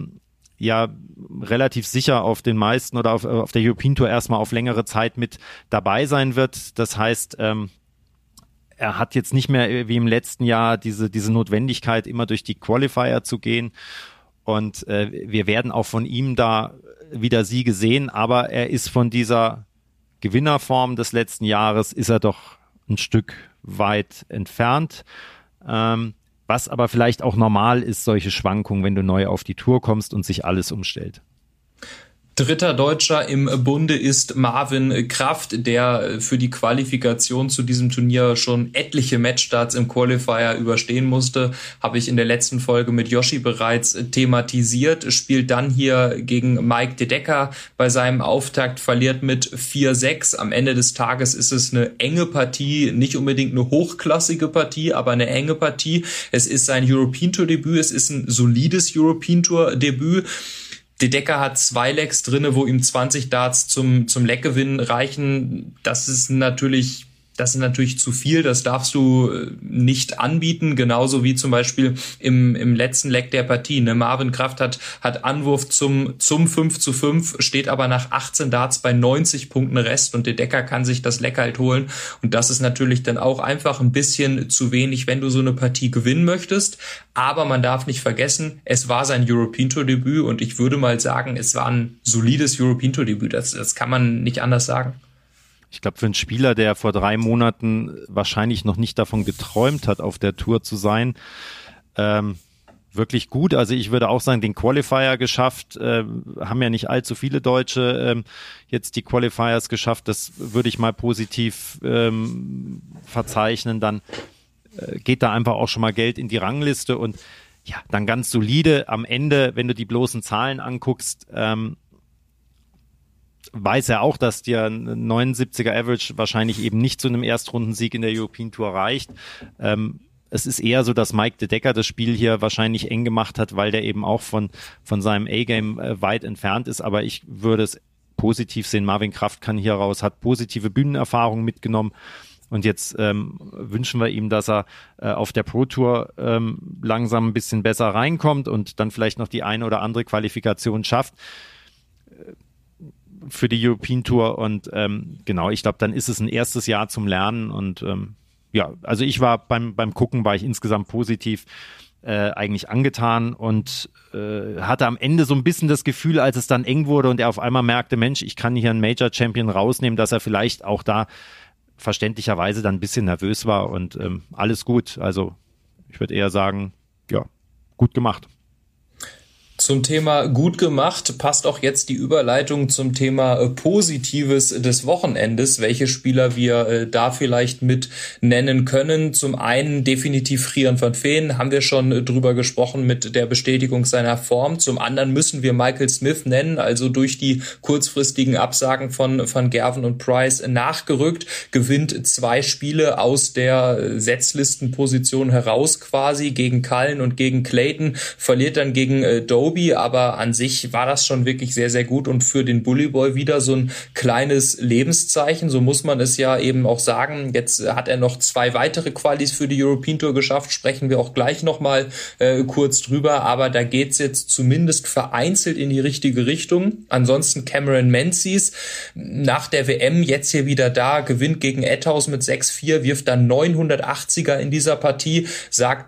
relativ sicher auf den meisten oder auf der European Tour erstmal auf längere Zeit mit dabei sein wird. Das heißt, er hat jetzt nicht mehr wie im letzten Jahr diese Notwendigkeit, immer durch die Qualifier zu gehen. Und wir werden auch von ihm da wieder Siege sehen. Aber er ist von dieser Gewinnerform des letzten Jahres, ist er doch ein Stück weit entfernt. Was aber vielleicht auch normal ist, solche Schwankungen, wenn du neu auf die Tour kommst und sich alles umstellt. Dritter Deutscher im Bunde ist Marvin Kraft, der für die Qualifikation zu diesem Turnier schon etliche Matchstarts im Qualifier überstehen musste. Habe ich in der letzten Folge mit Yoshi bereits thematisiert. Spielt dann hier gegen Mike De Decker bei seinem Auftakt, verliert mit 4-6. Am Ende des Tages ist es eine enge Partie, nicht unbedingt eine hochklassige Partie, aber eine enge Partie. Es ist sein European Tour Debüt, es ist ein solides European Tour Debüt. De Decker hat 2 Legs drinne, wo ihm 20 Darts zum Leggewinn reichen. Das ist natürlich zu viel, das darfst du nicht anbieten, genauso wie zum Beispiel im letzten Leg der Partie. Marvin Kraft hat Anwurf zum 5-5, steht aber nach 18 Darts bei 90 Punkten Rest und De Decker kann sich das Leg halt holen. Und das ist natürlich dann auch einfach ein bisschen zu wenig, wenn du so eine Partie gewinnen möchtest. Aber man darf nicht vergessen, es war sein European Tour Debüt und ich würde mal sagen, es war ein solides European Tour Debüt. Das kann man nicht anders sagen. Ich glaube, für einen Spieler, der vor 3 Monaten wahrscheinlich noch nicht davon geträumt hat, auf der Tour zu sein, wirklich gut. Also ich würde auch sagen, den Qualifier geschafft, haben ja nicht allzu viele Deutsche jetzt die Qualifiers geschafft. Das würde ich mal positiv verzeichnen. Dann geht da einfach auch schon mal Geld in die Rangliste und ja, dann ganz solide am Ende, wenn du die bloßen Zahlen anguckst, weiß er auch, dass dir ein 79er Average wahrscheinlich eben nicht zu einem Erstrundensieg in der European Tour reicht. Es ist eher so, dass Mike De Decker das Spiel hier wahrscheinlich eng gemacht hat, weil der eben auch von seinem A-Game weit entfernt ist. Aber ich würde es positiv sehen. Marvin Kraft kann hier raus, hat positive Bühnenerfahrung mitgenommen Und jetzt wünschen wir ihm, dass er auf der Pro Tour langsam ein bisschen besser reinkommt und dann vielleicht noch die eine oder andere Qualifikation schafft für die European Tour. Und genau, ich glaube, dann ist es ein erstes Jahr zum Lernen. Und ja, also ich war beim Gucken, war ich insgesamt positiv eigentlich angetan und hatte am Ende so ein bisschen das Gefühl, als es dann eng wurde und er auf einmal merkte, Mensch, ich kann hier einen Major-Champion rausnehmen, dass er vielleicht auch da verständlicherweise dann ein bisschen nervös war und alles gut. Also ich würde eher sagen, ja, gut gemacht. Zum Thema gut gemacht passt auch jetzt die Überleitung zum Thema Positives des Wochenendes, welche Spieler wir da vielleicht mit nennen können. Zum einen definitiv Frieren van Veen, haben wir schon drüber gesprochen mit der Bestätigung seiner Form. Zum anderen müssen wir Michael Smith nennen, also durch die kurzfristigen Absagen von Van Gerwen und Price nachgerückt, gewinnt 2 Spiele aus der Setzlistenposition heraus quasi gegen Cullen und gegen Clayton, verliert dann gegen Doby, aber an sich war das schon wirklich sehr, sehr gut und für den Bully Boy wieder so ein kleines Lebenszeichen, so muss man es ja eben auch sagen. Jetzt hat er noch 2 weitere Qualis für die European Tour geschafft, sprechen wir auch gleich nochmal kurz drüber, aber da geht's jetzt zumindest vereinzelt in die richtige Richtung. Ansonsten Cameron Menzies nach der WM jetzt hier wieder da, gewinnt gegen Etthaus mit 6-4, wirft dann 980er in dieser Partie, sagt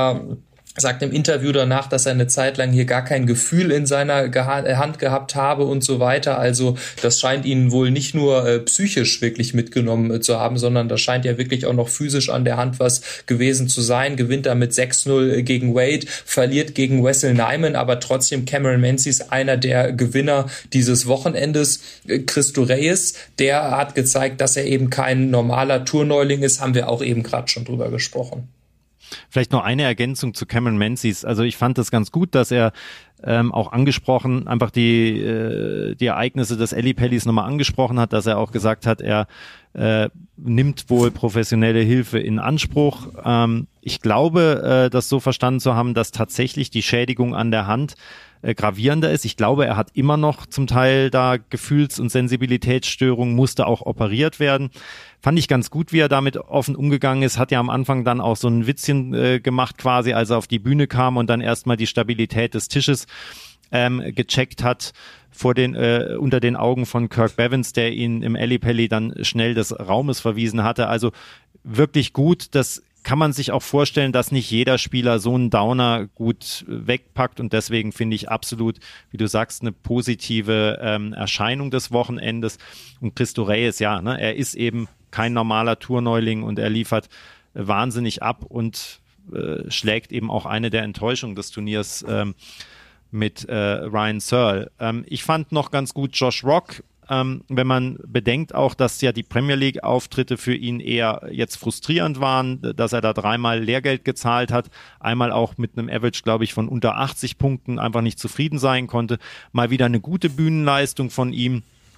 im Interview danach, dass er eine Zeit lang hier gar kein Gefühl in seiner Hand gehabt habe und so weiter. Also das scheint ihn wohl nicht nur psychisch wirklich mitgenommen zu haben, sondern das scheint ja wirklich auch noch physisch an der Hand was gewesen zu sein. Gewinnt er mit 6-0 gegen Wade, verliert gegen Wessel Nijman, aber trotzdem Cameron Menzies einer der Gewinner dieses Wochenendes. Christo Reyes, der hat gezeigt, dass er eben kein normaler Tourneuling ist, haben wir auch eben gerade schon drüber gesprochen. Vielleicht noch eine Ergänzung zu Cameron Menzies. Also ich fand das ganz gut, dass er auch angesprochen, einfach die Ereignisse des Ellipellis nochmal angesprochen hat, dass er auch gesagt hat, er nimmt wohl professionelle Hilfe in Anspruch. Ich glaube, das so verstanden zu haben, dass tatsächlich die Schädigung an der Hand gravierender ist. Ich glaube, er hat immer noch zum Teil da Gefühls- und Sensibilitätsstörungen, musste auch operiert werden. Fand ich ganz gut, wie er damit offen umgegangen ist. Hat ja am Anfang dann auch so ein Witzchen gemacht quasi, als er auf die Bühne kam und dann erstmal die Stabilität des Tisches gecheckt hat unter den Augen von Kirk Bevins, der ihn im Ellipelli dann schnell des Raumes verwiesen hatte. Also wirklich gut. Das kann man sich auch vorstellen, dass nicht jeder Spieler so einen Downer gut wegpackt und deswegen finde ich absolut, wie du sagst, eine positive Erscheinung des Wochenendes. Und Christo Reyes, ja, ne, er ist eben kein normaler Tourneuling und er liefert wahnsinnig ab und schlägt eben auch eine der Enttäuschungen des Turniers mit Ryan Searle. Ich fand noch ganz gut Josh Rock, wenn man bedenkt auch, dass ja die Premier League Auftritte für ihn eher jetzt frustrierend waren, dass er da 3-mal Lehrgeld gezahlt hat, einmal auch mit einem Average, glaube ich, von unter 80 Punkten einfach nicht zufrieden sein konnte. Mal wieder eine gute Bühnenleistung von ihm.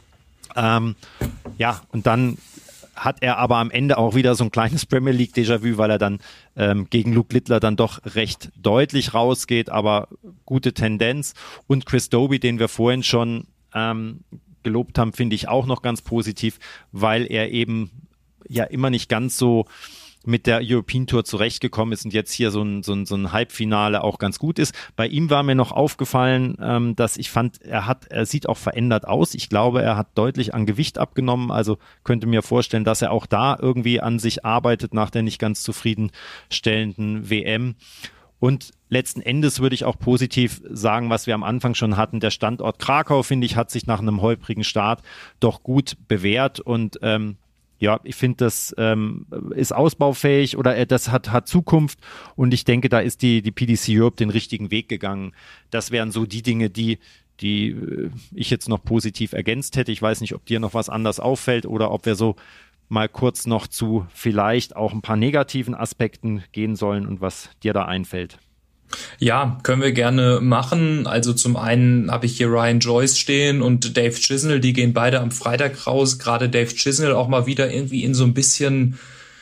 Ja, und dann hat er aber am Ende auch wieder so ein kleines Premier League Déjà-vu, weil er dann gegen Luke Littler dann doch recht deutlich rausgeht, aber gute Tendenz. Und Chris Dobey, den wir vorhin schon gelobt haben, finde ich auch noch ganz positiv, weil er eben ja immer nicht ganz so mit der European Tour zurechtgekommen ist und jetzt hier so ein Halbfinale auch ganz gut ist. Bei ihm war mir noch aufgefallen, dass ich fand, er sieht auch verändert aus. Ich glaube, er hat deutlich an Gewicht abgenommen, also könnte mir vorstellen, dass er auch da irgendwie an sich arbeitet nach der nicht ganz zufriedenstellenden WM. Und letzten Endes würde ich auch positiv sagen, was wir am Anfang schon hatten, der Standort Krakau, finde ich, hat sich nach einem holprigen Start doch gut bewährt und ja, ich finde, das ist ausbaufähig oder das hat Zukunft und ich denke, da ist die PDC Europe den richtigen Weg gegangen. Das wären so die Dinge, die ich jetzt noch positiv ergänzt hätte. Ich weiß nicht, ob dir noch was anders auffällt oder ob wir so mal kurz noch zu vielleicht auch ein paar negativen Aspekten gehen sollen und was dir da einfällt. Ja, können wir gerne machen. Also zum einen habe ich hier Ryan Joyce stehen und Dave Chisnell, die gehen beide am Freitag raus. Gerade Dave Chisnell auch mal wieder irgendwie in so ein bisschen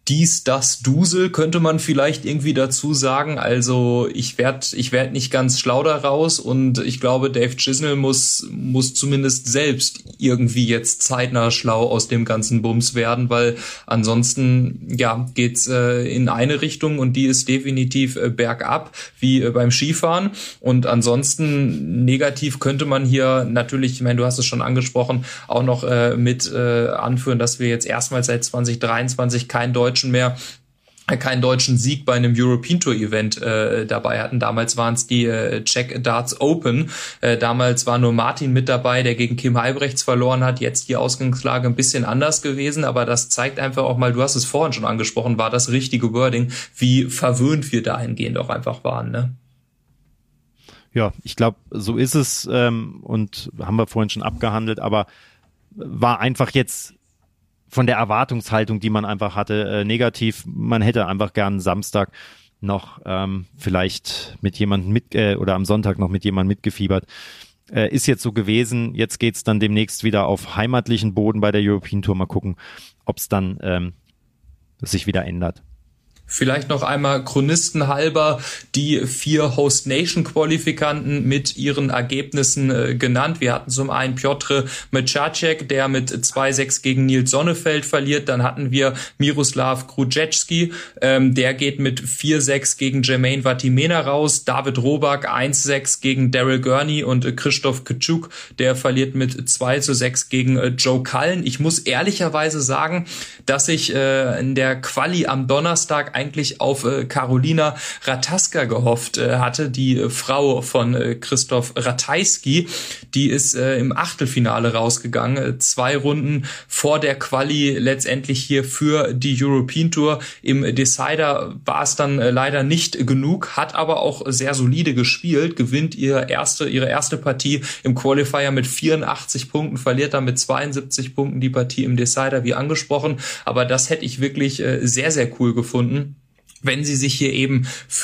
das Dusel könnte man vielleicht irgendwie dazu sagen. Also ich werd nicht ganz schlau daraus und ich glaube, Dave Chisnell muss zumindest selbst irgendwie jetzt zeitnah schlau aus dem ganzen Bums werden, weil ansonsten geht's in eine Richtung und die ist definitiv bergab, wie beim Skifahren. Und ansonsten negativ könnte man hier natürlich, ich meine, du hast es schon angesprochen, auch noch mit anführen, dass wir jetzt erstmals seit 2023 keinen deutschen Sieg bei einem European Tour Event dabei hatten. Damals waren es die Czech Darts Open. Damals war nur Martin mit dabei, der gegen Kim Heibrechts verloren hat. Jetzt die Ausgangslage ein bisschen anders gewesen, aber das zeigt einfach auch mal, du hast es vorhin schon angesprochen, war das richtige Wording, wie verwöhnt wir dahingehend auch einfach waren, ne? Ja, ich glaube, so ist es und haben wir vorhin schon abgehandelt, aber war einfach jetzt von der Erwartungshaltung, die man einfach hatte, negativ. Man hätte einfach gern Samstag noch vielleicht mit jemandem oder am Sonntag noch mit jemandem mitgefiebert. Ist jetzt so gewesen. Jetzt geht's dann demnächst wieder auf heimatlichen Boden bei der European Tour. Mal gucken, ob es dann sich wieder ändert. Vielleicht noch einmal chronistenhalber die 4 Host Nation Qualifikanten mit ihren Ergebnissen genannt. Wir hatten zum einen Piotr Mečáček, der mit 2-6 gegen Nils Sonnefeld verliert. Dann hatten wir Miroslav Krujecki, der geht mit 4-6 gegen Jermaine Vatimena raus. David Robak 1-6 gegen Daryl Gurney und Krzysztof Kciuk, der verliert mit 2-6 gegen Joe Cullen. Ich muss ehrlicherweise sagen, dass ich in der Quali am Donnerstag eigentlich auf Karolina Rataska gehofft hatte, die Frau von Christoph Ratajski. Die ist im Achtelfinale rausgegangen, 2 Runden vor der Quali letztendlich hier für die European Tour. Im Decider war es dann leider nicht genug, hat aber auch sehr solide gespielt, gewinnt ihre erste Partie im Qualifier mit 84 Punkten, verliert dann mit 72 Punkten die Partie im Decider, wie angesprochen. Aber das hätte ich wirklich sehr, sehr cool gefunden. Wenn sie sich hier eben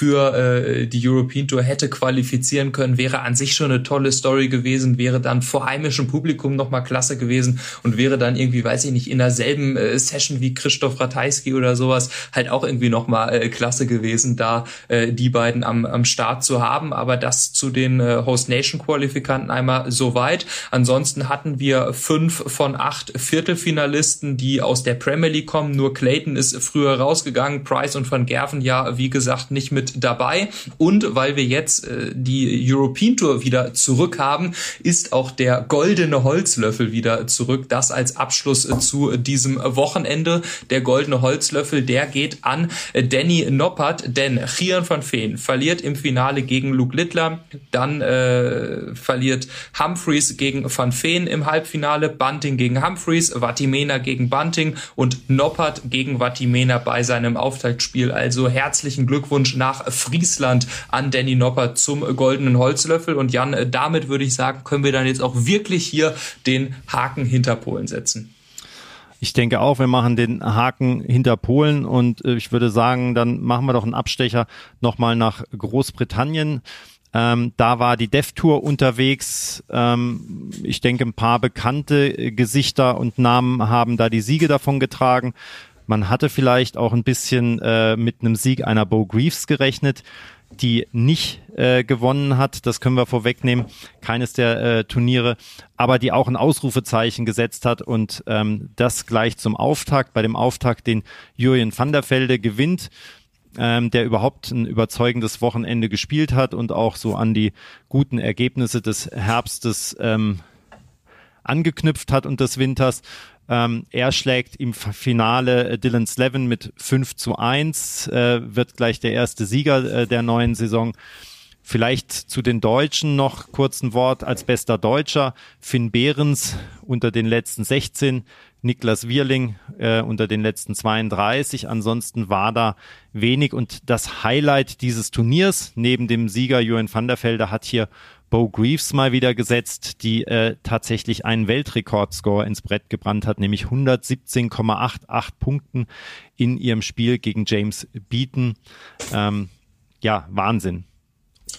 für die European Tour hätte qualifizieren können, wäre an sich schon eine tolle Story gewesen, wäre dann vor heimischem Publikum nochmal klasse gewesen und wäre dann irgendwie, weiß ich nicht, in derselben Session wie Krzysztof Ratajski oder sowas halt auch irgendwie nochmal klasse gewesen, da die beiden am Start zu haben. Aber das zu den Host Nation Qualifikanten einmal soweit. Ansonsten hatten wir 5 von 8 Viertelfinalisten, die aus der Premier League kommen. Nur Clayton ist früher rausgegangen, Price und Van Gerven ja, wie gesagt, nicht mit dabei. Und weil wir jetzt die European Tour wieder zurück haben, ist auch der goldene Holzlöffel wieder zurück. Das als Abschluss zu diesem Wochenende. Der goldene Holzlöffel, der geht an Danny Noppert, denn Gian van Veen verliert im Finale gegen Luke Littler. Dann verliert Humphreys gegen van Veen im Halbfinale, Bunting gegen Humphreys, Vatimena gegen Bunting und Noppert gegen Vatimena bei seinem Auftaktspiel. Also herzlichen Glückwunsch nach Friesland an Danny Noppert zum goldenen Holzlöffel. Und Jan, damit würde ich sagen, können wir dann jetzt auch wirklich hier den Haken hinter Polen setzen. Ich denke auch, wir machen den Haken hinter Polen und ich würde sagen, dann machen wir doch einen Abstecher nochmal nach Großbritannien. Da war die Dev Tour unterwegs. Ich denke, ein paar bekannte Gesichter und Namen haben da die Siege davon getragen. Man hatte vielleicht auch ein bisschen mit einem Sieg einer Bo Greaves gerechnet, die nicht gewonnen hat. Das können wir vorwegnehmen. Keines der Turniere, aber die auch ein Ausrufezeichen gesetzt hat und das gleich zum Auftakt. Bei dem Auftakt, den Jurjen van der Velde gewinnt, der überhaupt ein überzeugendes Wochenende gespielt hat und auch so an die guten Ergebnisse des Herbstes angeknüpft hat und des Winters. Er schlägt im Finale Dylan Slevin mit 5-1, wird gleich der erste Sieger der neuen Saison. Vielleicht zu den Deutschen noch kurz ein Wort als bester Deutscher. Finn Behrens unter den letzten 16, Niklas Wierling unter den letzten 32. Ansonsten war da wenig und das Highlight dieses Turniers neben dem Sieger Jurjen van der Velde hat hier Bo Greaves mal wieder gesetzt, die tatsächlich einen Weltrekordscore ins Brett gebrannt hat, nämlich 117,88 Punkten in ihrem Spiel gegen James Beaton. Ja, Wahnsinn.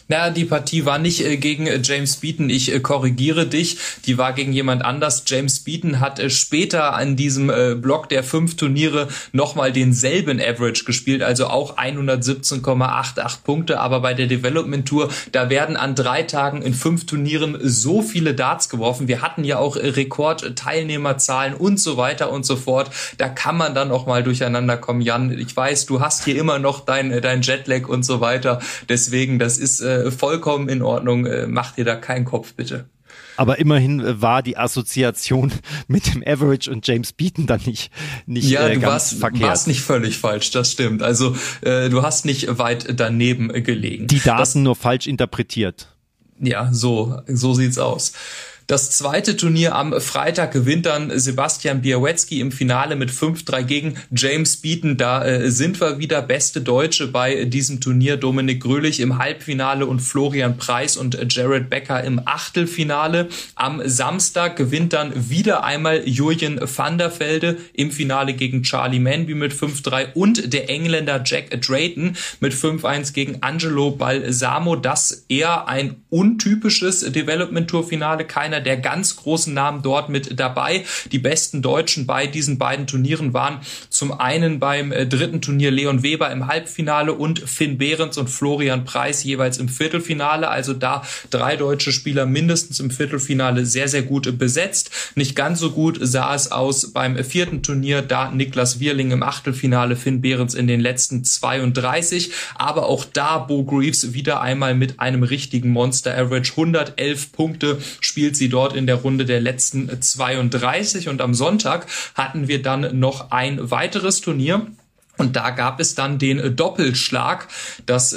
Na, die Partie war nicht gegen James Beaton, ich korrigiere dich, die war gegen jemand anders. James Beaton hat später an diesem Block der 5 Turniere nochmal denselben Average gespielt, also auch 117,88 Punkte, aber bei der Development Tour, da werden an 3 Tagen in 5 Turnieren so viele Darts geworfen. Wir hatten ja auch Rekord-Teilnehmerzahlen und so weiter und so fort. Da kann man dann auch mal durcheinander kommen. Jan, ich weiß, du hast hier immer noch dein Jetlag und so weiter, deswegen, das ist vollkommen in Ordnung, mach dir da keinen Kopf, bitte. Aber immerhin war die Assoziation mit dem Average und James Beaton dann nicht ganz verkehrt. Du warst nicht völlig falsch, das stimmt. Also du hast nicht weit daneben gelegen. Die Daten nur falsch interpretiert. Ja, so sieht's aus. Das zweite Turnier am Freitag gewinnt dann Sebastian Białecki im Finale mit 5-3 gegen James Beaton. Da sind wir wieder beste Deutsche bei diesem Turnier. Dominik Grölich im Halbfinale und Florian Preiss und Jared Becker im Achtelfinale. Am Samstag gewinnt dann wieder einmal Jurjen van der Velde im Finale gegen Charlie Manby mit 5-3 und der Engländer Jack Drayton mit 5-1 gegen Angelo Balsamo. Das eher ein untypisches Development-Tour-Finale. Keiner der ganz großen Namen dort mit dabei. Die besten Deutschen bei diesen beiden Turnieren waren zum einen beim dritten Turnier Leon Weber im Halbfinale und Finn Behrens und Florian Preiss jeweils im Viertelfinale. Also da 3 deutsche Spieler mindestens im Viertelfinale sehr, sehr gut besetzt. Nicht ganz so gut sah es aus beim 4. Turnier, da Niklas Wierling im Achtelfinale, Finn Behrens in den letzten 32. Aber auch da Bo Greaves wieder einmal mit einem richtigen Monster-Average. 111 Punkte spielt sie dort in der Runde der letzten 32 und am Sonntag hatten wir dann noch ein weiteres Turnier. Und da gab es dann den Doppelschlag, das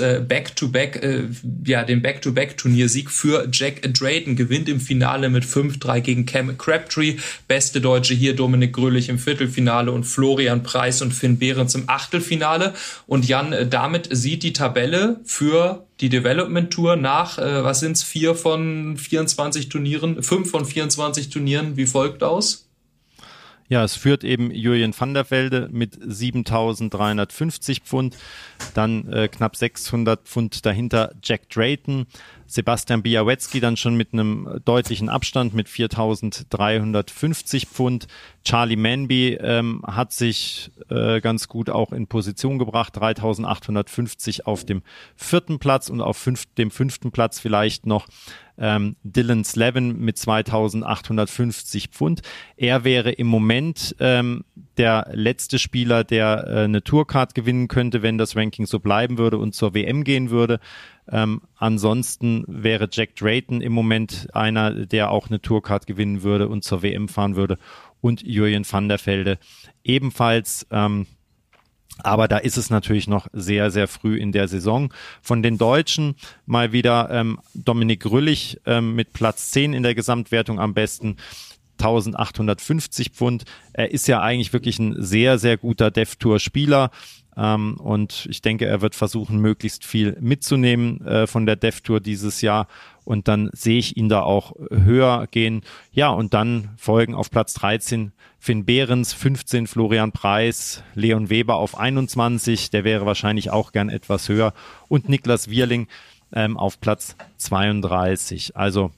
den Back-to-Back-Turniersieg für Jack Drayton, gewinnt im Finale mit 5-3 gegen Cam Crabtree. Beste Deutsche hier Dominik Grölich im Viertelfinale und Florian Preiss und Finn Behrens im Achtelfinale. Und Jan, damit sieht die Tabelle für die Development Tour nach, 5 von 24 Turnieren wie folgt aus? Ja, es führt eben Jurjen van der Velde mit 7.350 Pfund, dann knapp 600 Pfund dahinter Jack Drayton, Sebastian Białecki dann schon mit einem deutlichen Abstand mit 4.350 Pfund. Charlie Manby hat sich ganz gut auch in Position gebracht, 3.850 auf dem 4. Platz und auf dem 5. Platz vielleicht noch Dylan Slevin mit 2.850 Pfund. Er wäre im Moment der letzte Spieler, der eine Tourcard gewinnen könnte, wenn das Ranking so bleiben würde und zur WM gehen würde. Ansonsten wäre Jack Drayton im Moment einer, der auch eine Tourcard gewinnen würde und zur WM fahren würde, und Jurjen van der Velde ebenfalls. Aber da ist es natürlich noch sehr, sehr früh in der Saison. Von den Deutschen mal wieder Dominik Grölich mit Platz 10 in der Gesamtwertung am besten. 1.850 Pfund. Er ist ja eigentlich wirklich ein sehr, sehr guter Dev-Tour-Spieler. Und ich denke, er wird versuchen, möglichst viel mitzunehmen von der Dev-Tour dieses Jahr. Und dann sehe ich ihn da auch höher gehen. Ja, und dann folgen auf Platz 13 Finn Behrens, 15 Florian Preiss, Leon Weber auf 21, der wäre wahrscheinlich auch gern etwas höher, und Niklas Wierling auf Platz 32. Also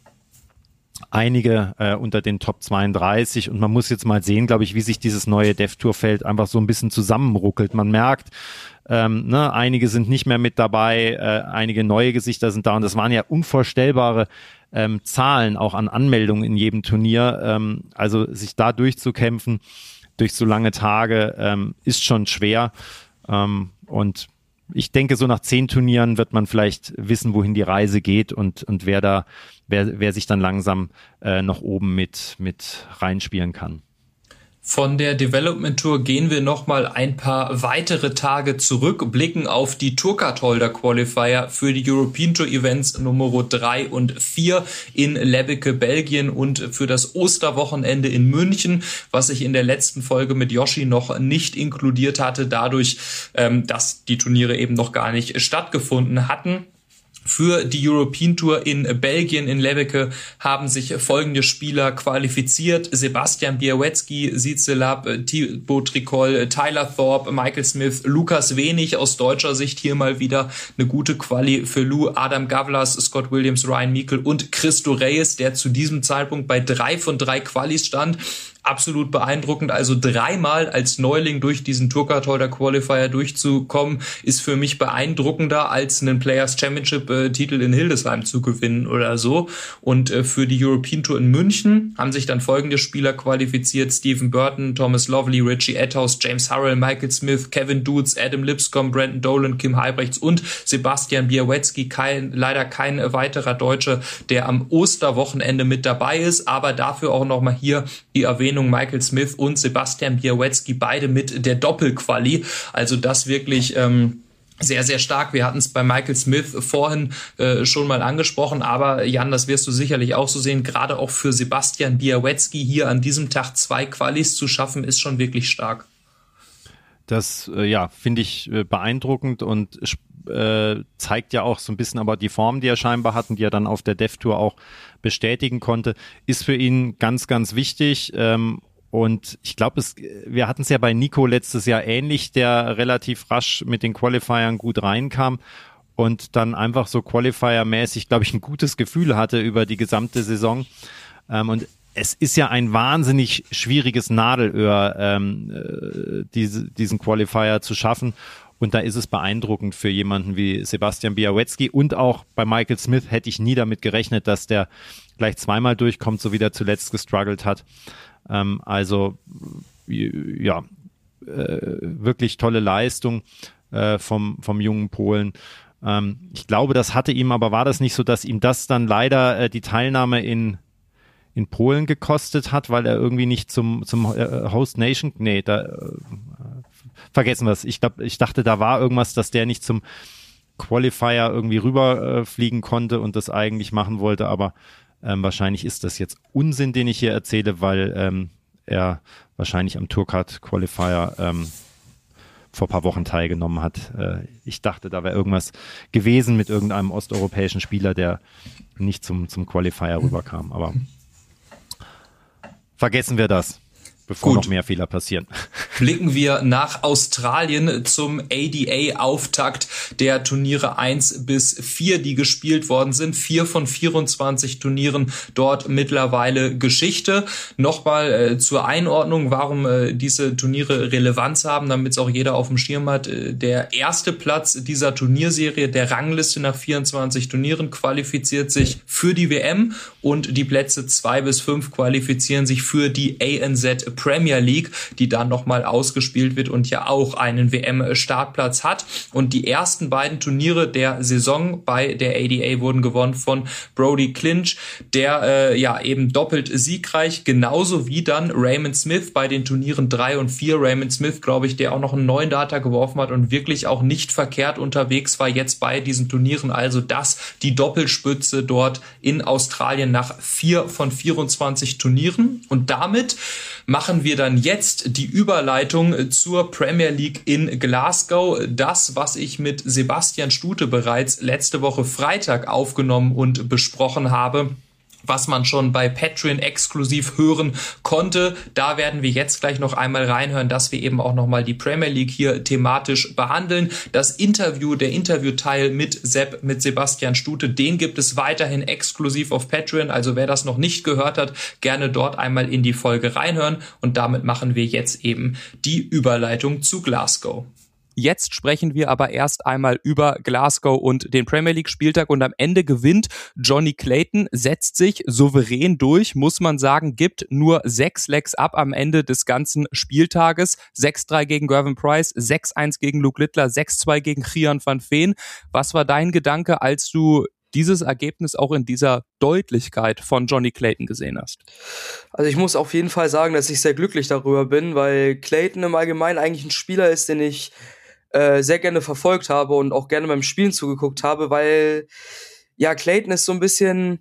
einige unter den Top 32, und man muss jetzt mal sehen, glaube ich, wie sich dieses neue Dev-Tour-Feld einfach so ein bisschen zusammenruckelt. Man merkt, einige sind nicht mehr mit dabei, einige neue Gesichter sind da, und das waren ja unvorstellbare Zahlen auch an Anmeldungen in jedem Turnier. Also sich da durchzukämpfen durch so lange Tage ist schon schwer, und ich denke, so nach 10 Turnieren wird man vielleicht wissen, wohin die Reise geht, und wer sich dann langsam noch oben mit reinspielen kann. Von der Development Tour gehen wir nochmal ein paar weitere Tage zurück, blicken auf die Tourcard-Holder Qualifier für die European Tour Events Nummer 3 und 4 in Lebbeke, Belgien, und für das Osterwochenende in München, was ich in der letzten Folge mit Yoshi noch nicht inkludiert hatte, dadurch, dass die Turniere eben noch gar nicht stattgefunden hatten. Für die European Tour in Belgien, in Lebbeke, haben sich folgende Spieler qualifiziert: Sebastian Białecki, Sietzelab, Thibaut Tricol, Tyler Thorpe, Michael Smith, Lukas Wenig. Aus deutscher Sicht hier mal wieder eine gute Quali für Lou, Adam Gavlas, Scott Williams, Ryan Meikle und Christo Reyes, der zu diesem Zeitpunkt bei 3 von 3 Qualis stand. Absolut beeindruckend, also 3-mal als Neuling durch diesen Tourcard-Holder Qualifier durchzukommen, ist für mich beeindruckender, als einen Players Championship-Titel in Hildesheim zu gewinnen oder so. Und für die European Tour in München haben sich dann folgende Spieler qualifiziert: Stephen Burton, Thomas Lovely, Richie Etthaus, James Hurrell, Michael Smith, Kevin Dutz, Adam Lipscomb, Brandon Dolan, Kim Heibrechts und Sebastian Białecki. Leider kein weiterer Deutscher, der am Osterwochenende mit dabei ist, aber dafür auch nochmal hier die Erwähnung: Michael Smith und Sebastian Białecki, beide mit der Doppelquali. Also das wirklich sehr, sehr stark. Wir hatten es bei Michael Smith vorhin schon mal angesprochen, aber Jan, das wirst du sicherlich auch so sehen, gerade auch für Sebastian Białecki hier an diesem Tag 2 Qualis zu schaffen, ist schon wirklich stark. Das, finde ich beeindruckend und zeigt ja auch so ein bisschen aber die Form, die er scheinbar hat und die er dann auf der Dev Tour auch bestätigen konnte, ist für ihn ganz, ganz wichtig. Und ich glaube, wir hatten es ja bei Nico letztes Jahr ähnlich, der relativ rasch mit den Qualifiern gut reinkam und dann einfach so Qualifier-mäßig, glaube ich, ein gutes Gefühl hatte über die gesamte Saison. Und es ist ja ein wahnsinnig schwieriges Nadelöhr, diesen Qualifier zu schaffen. Und da ist es beeindruckend für jemanden wie Sebastian Białecki. Und auch bei Michael Smith hätte ich nie damit gerechnet, dass der gleich 2-mal durchkommt, so wie der zuletzt gestruggelt hat. Wirklich tolle Leistung vom jungen Polen. Ich glaube, das hatte ihm, aber war das nicht so, dass ihm das dann leider die Teilnahme in Polen gekostet hat, weil er irgendwie nicht zum Host Nation, vergessen wir es. Ich dachte, da war irgendwas, dass der nicht zum Qualifier irgendwie rüberfliegen konnte und das eigentlich machen wollte, aber wahrscheinlich ist das jetzt Unsinn, den ich hier erzähle, weil er wahrscheinlich am Tourcard Qualifier vor ein paar Wochen teilgenommen hat. Ich dachte, da wäre irgendwas gewesen mit irgendeinem osteuropäischen Spieler, der nicht zum Qualifier rüberkam, aber vergessen wir das, bevor noch mehr Fehler passieren. Blicken wir nach Australien zum ADA-Auftakt der Turniere 1 bis 4, die gespielt worden sind. 4 von 24 Turnieren dort mittlerweile Geschichte. Nochmal zur Einordnung, warum diese Turniere Relevanz haben, damit es auch jeder auf dem Schirm hat. Der erste Platz dieser Turnierserie, der Rangliste nach 24 Turnieren, qualifiziert sich für die WM und die Plätze 2 bis 5 qualifizieren sich für die ANZ Premier League, die dann nochmal ausgespielt wird und ja auch einen WM-Startplatz hat. Und die ersten beiden Turniere der Saison bei der ADA wurden gewonnen von Brody Clinch, der eben doppelt siegreich, genauso wie dann Raymond Smith bei den Turnieren 3 und 4. Raymond Smith, glaube ich, der auch noch einen neuen Data geworfen hat und wirklich auch nicht verkehrt unterwegs war jetzt bei diesen Turnieren. Also die Doppelspitze dort in Australien nach 4 von 24 Turnieren. Und damit machen wir dann jetzt die Überleitung zur Premier League in Glasgow. Das, was ich mit Sebastian Stute bereits letzte Woche Freitag aufgenommen und besprochen habe, was man schon bei Patreon exklusiv hören konnte. Da werden wir jetzt gleich noch einmal reinhören, dass wir eben auch nochmal die Premier League hier thematisch behandeln. Der Interviewteil mit Sebastian Stute, den gibt es weiterhin exklusiv auf Patreon. Also wer das noch nicht gehört hat, gerne dort einmal in die Folge reinhören. Und damit machen wir jetzt eben die Überleitung zu Glasgow. Jetzt sprechen wir aber erst einmal über Glasgow und den Premier League Spieltag und am Ende gewinnt Johnny Clayton, setzt sich souverän durch, muss man sagen, gibt nur 6 Legs ab am Ende des ganzen Spieltages. 6-3 gegen Gervin Price, 6-1 gegen Luke Littler, 6-2 gegen Gian van Veen. Was war dein Gedanke, als du dieses Ergebnis auch in dieser Deutlichkeit von Johnny Clayton gesehen hast? Also ich muss auf jeden Fall sagen, dass ich sehr glücklich darüber bin, weil Clayton im Allgemeinen eigentlich ein Spieler ist, den ich sehr gerne verfolgt habe und auch gerne beim Spielen zugeguckt habe, weil ja, Clayton ist so ein bisschen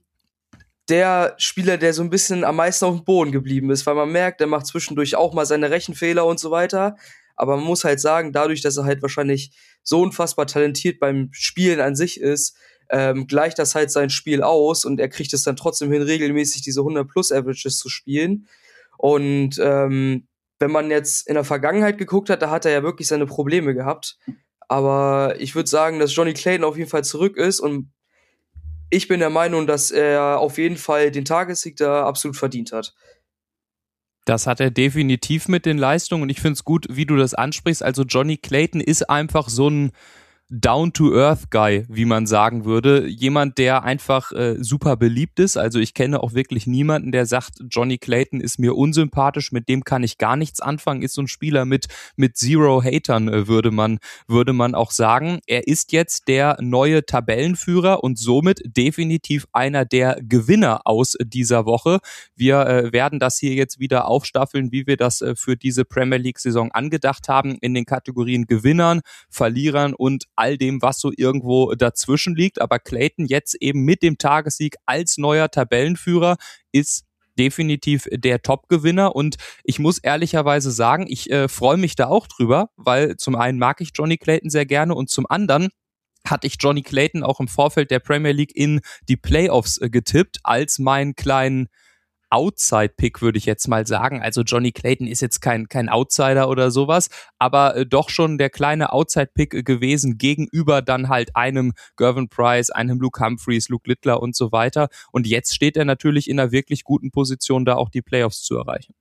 der Spieler, der so ein bisschen am meisten auf dem Boden geblieben ist, weil man merkt, er macht zwischendurch auch mal seine Rechenfehler und so weiter, aber man muss halt sagen, dadurch, dass er halt wahrscheinlich so unfassbar talentiert beim Spielen an sich ist, gleicht das halt sein Spiel aus und er kriegt es dann trotzdem hin, regelmäßig diese 100-plus-Averages zu spielen. Und wenn man jetzt in der Vergangenheit geguckt hat, da hat er ja wirklich seine Probleme gehabt. Aber ich würde sagen, dass Johnny Clayton auf jeden Fall zurück ist und ich bin der Meinung, dass er auf jeden Fall den Tagessieg da absolut verdient hat. Das hat er definitiv mit den Leistungen und ich finde es gut, wie du das ansprichst. Also Johnny Clayton ist einfach so ein Down-to-Earth-Guy, wie man sagen würde. Jemand, der einfach super beliebt ist. Also ich kenne auch wirklich niemanden, der sagt, Johnny Clayton ist mir unsympathisch, mit dem kann ich gar nichts anfangen. Ist so ein Spieler mit Zero Hatern, würde man auch sagen. Er ist jetzt der neue Tabellenführer und somit definitiv einer der Gewinner aus dieser Woche. Wir werden das hier jetzt wieder aufstaffeln, wie wir das für diese Premier League-Saison angedacht haben, in den Kategorien Gewinnern, Verlierern und all dem, was so irgendwo dazwischen liegt. Aber Clayton jetzt eben mit dem Tagessieg als neuer Tabellenführer ist definitiv der Top-Gewinner und ich muss ehrlicherweise sagen, ich freue mich da auch drüber, weil zum einen mag ich Johnny Clayton sehr gerne und zum anderen hatte ich Johnny Clayton auch im Vorfeld der Premier League in die Playoffs getippt als meinen kleinen Outside-Pick, würde ich jetzt mal sagen. Also Johnny Clayton ist jetzt kein Outsider oder sowas, aber doch schon der kleine Outside-Pick gewesen gegenüber dann halt einem Gervin Price, einem Luke Humphreys, Luke Littler und so weiter. Und jetzt steht er natürlich in einer wirklich guten Position, da auch die Playoffs zu erreichen.